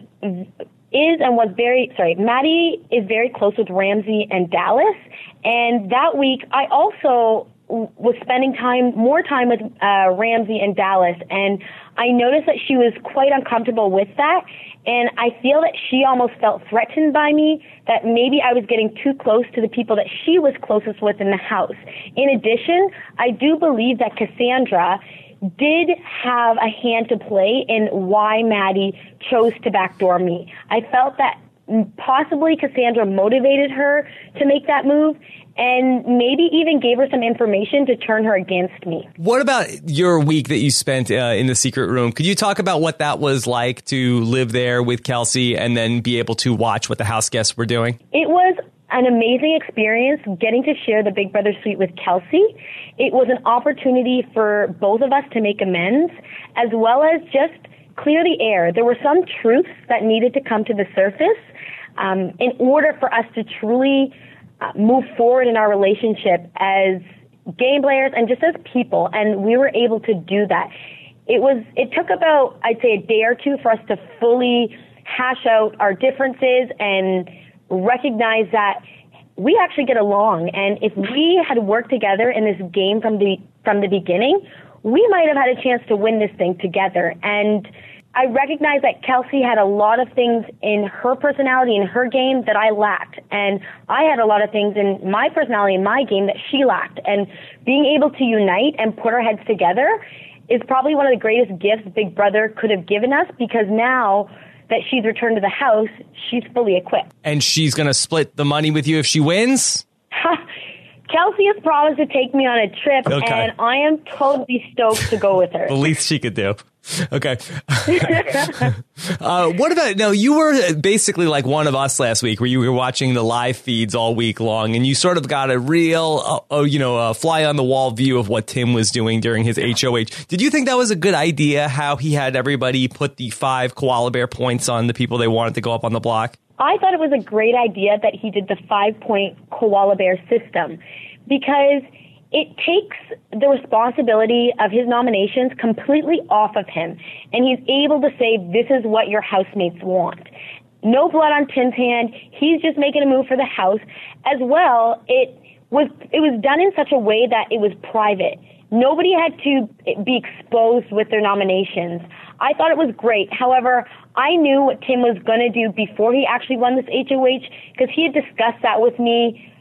Maddie is very close with Ramsey and Dallas. And that week, I also was spending more time with Ramsey and Dallas. And I noticed that she was quite uncomfortable with that. And I feel that she almost felt threatened by me, that maybe I was getting too close to the people that she was closest with in the house. In addition, I do believe that Cassandra did have a hand to play in why Maddie chose to backdoor me. I felt that possibly Cassandra motivated her to make that move and maybe even gave her some information to turn her against me. What about your week that you spent in the secret room? Could you talk about what that was like to live there with Kelsey and then be able to watch what the house guests were doing? It was an amazing experience getting to share the Big Brother suite with Kelsey. It was an opportunity for both of us to make amends, as well as just clear the air. There were some truths that needed to come to the surface in order for us to truly move forward in our relationship as game players and just as people, and we were able to do that. It took about, I'd say, a day or two for us to fully hash out our differences and recognize that we actually get along, and if we had worked together in this game from the beginning, we might have had a chance to win this thing together. And I recognize that Kelsey had a lot of things in her personality and her game that I lacked, and I had a lot of things in my personality and my game that she lacked. And being able to unite and put our heads together is probably one of the greatest gifts Big Brother could have given us, because now that she's returned to the house, she's fully equipped. And she's going to split the money with you if she wins? Kelsey has promised to take me on a trip, Okay. and I am totally stoked to go with her. The least she could do. Okay. What about, now you were basically like one of us last week, where you were watching the live feeds all week long, and you sort of got a real, fly on the wall view of what Tim was doing during his HOH. Did you think that was a good idea, how he had everybody put the 5 koala bear points on the people they wanted to go up on the block? I thought it was a great idea that he did the 5-point koala bear system, because it takes the responsibility of his nominations completely off of him, and he's able to say, this is what your housemates want. No blood on Tim's hand. He's just making a move for the house. As well, it was done in such a way that it was private. Nobody had to be exposed with their nominations. I thought it was great. However, I knew what Tim was going to do before he actually won this HOH, because he had discussed that with me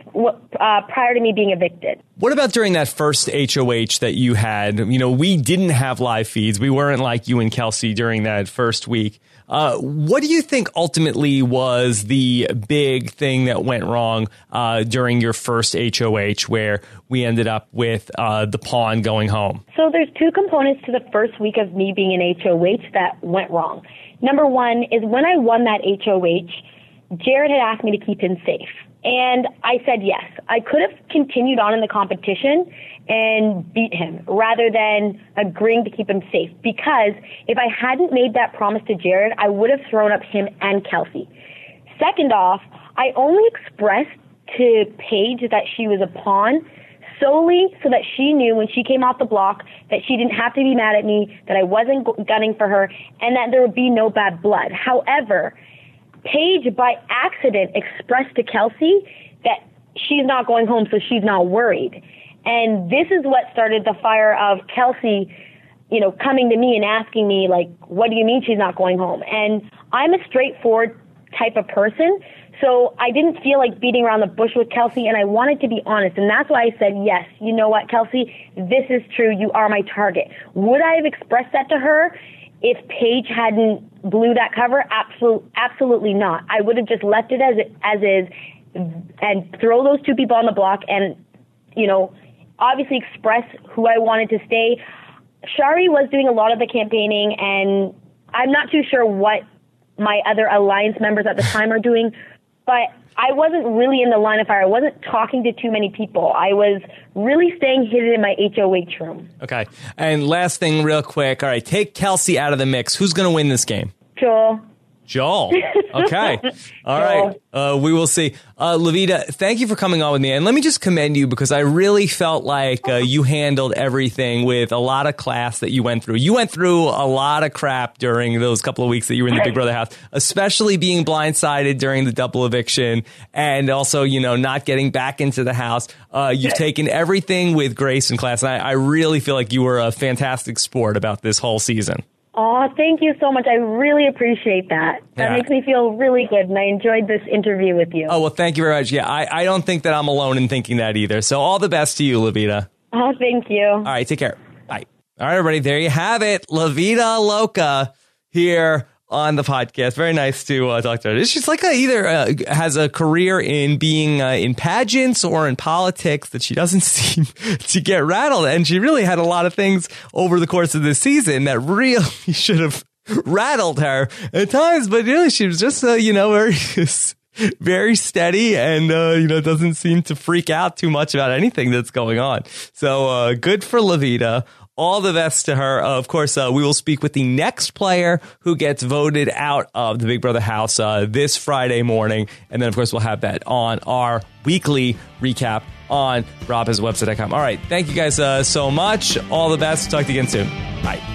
prior to me being evicted. What about during that first HOH that you had? You know, we didn't have live feeds. We weren't like you and Kelsey during that first week. What do you think ultimately was the big thing that went wrong during your first HOH where we ended up with the pawn going home? So there's two components to the first week of me being in HOH that went wrong. Number one is when I won that HOH, Jared had asked me to keep him safe. And I said yes. I could have continued on in the competition and beat him rather than agreeing to keep him safe. Because if I hadn't made that promise to Jared, I would have thrown up him and Kelsey. Second off, I only expressed to Paige that she was a pawn solely so that she knew when she came off the block that she didn't have to be mad at me, that I wasn't gunning for her, and that there would be no bad blood. However, Paige, by accident, expressed to Kelsey that she's not going home, so she's not worried. And this is what started the fire of Kelsey, you know, coming to me and asking me, like, what do you mean she's not going home? And I'm a straightforward type of person, so I didn't feel like beating around the bush with Kelsey, and I wanted to be honest. And that's why I said, yes, you know what, Kelsey, this is true. You are my target. Would I have expressed that to her if Paige hadn't blew that cover? Absolutely not. I would have just left it as is and throw those two people on the block and, you know, obviously express who I wanted to stay. Shari was doing a lot of the campaigning, and I'm not too sure what my other alliance members at the time are doing, but I wasn't really in the line of fire. I wasn't talking to too many people. I was really staying hidden in my HOH room. Okay. And last thing real quick. All right, take Kelsey out of the mix. Who's going to win this game? Joel. Okay. All right. We will see. Loveita, thank you for coming on with me. And let me just commend you because I really felt like you handled everything with a lot of class that you went through. You went through a lot of crap during those couple of weeks that you were in the Big Brother house, especially being blindsided during the double eviction and also, you know, not getting back into the house. You've taken everything with grace and class. And I really feel like you were a fantastic sport about this whole season. Oh, thank you so much. I really appreciate that. That makes me feel really good, and I enjoyed this interview with you. Oh, well, thank you very much. Yeah, I don't think that I'm alone in thinking that either. So all the best to you, Loveita. Oh, thank you. All right, take care. Bye. All right, everybody, there you have it. Loveita Loca here on the podcast. Very nice to talk to her. She's like either has a career in being in pageants or in politics that she doesn't seem to get rattled. And she really had a lot of things over the course of this season that really should have rattled her at times. But really, she was just, very steady and, doesn't seem to freak out too much about anything that's going on. So good for Loveita. All the best to her. Of course, we will speak with the next player who gets voted out of the Big Brother house this Friday morning. And then, of course, we'll have that on our weekly recap on robhasawebsite.com. All right. Thank you guys so much. All the best. Talk to you again soon. Bye.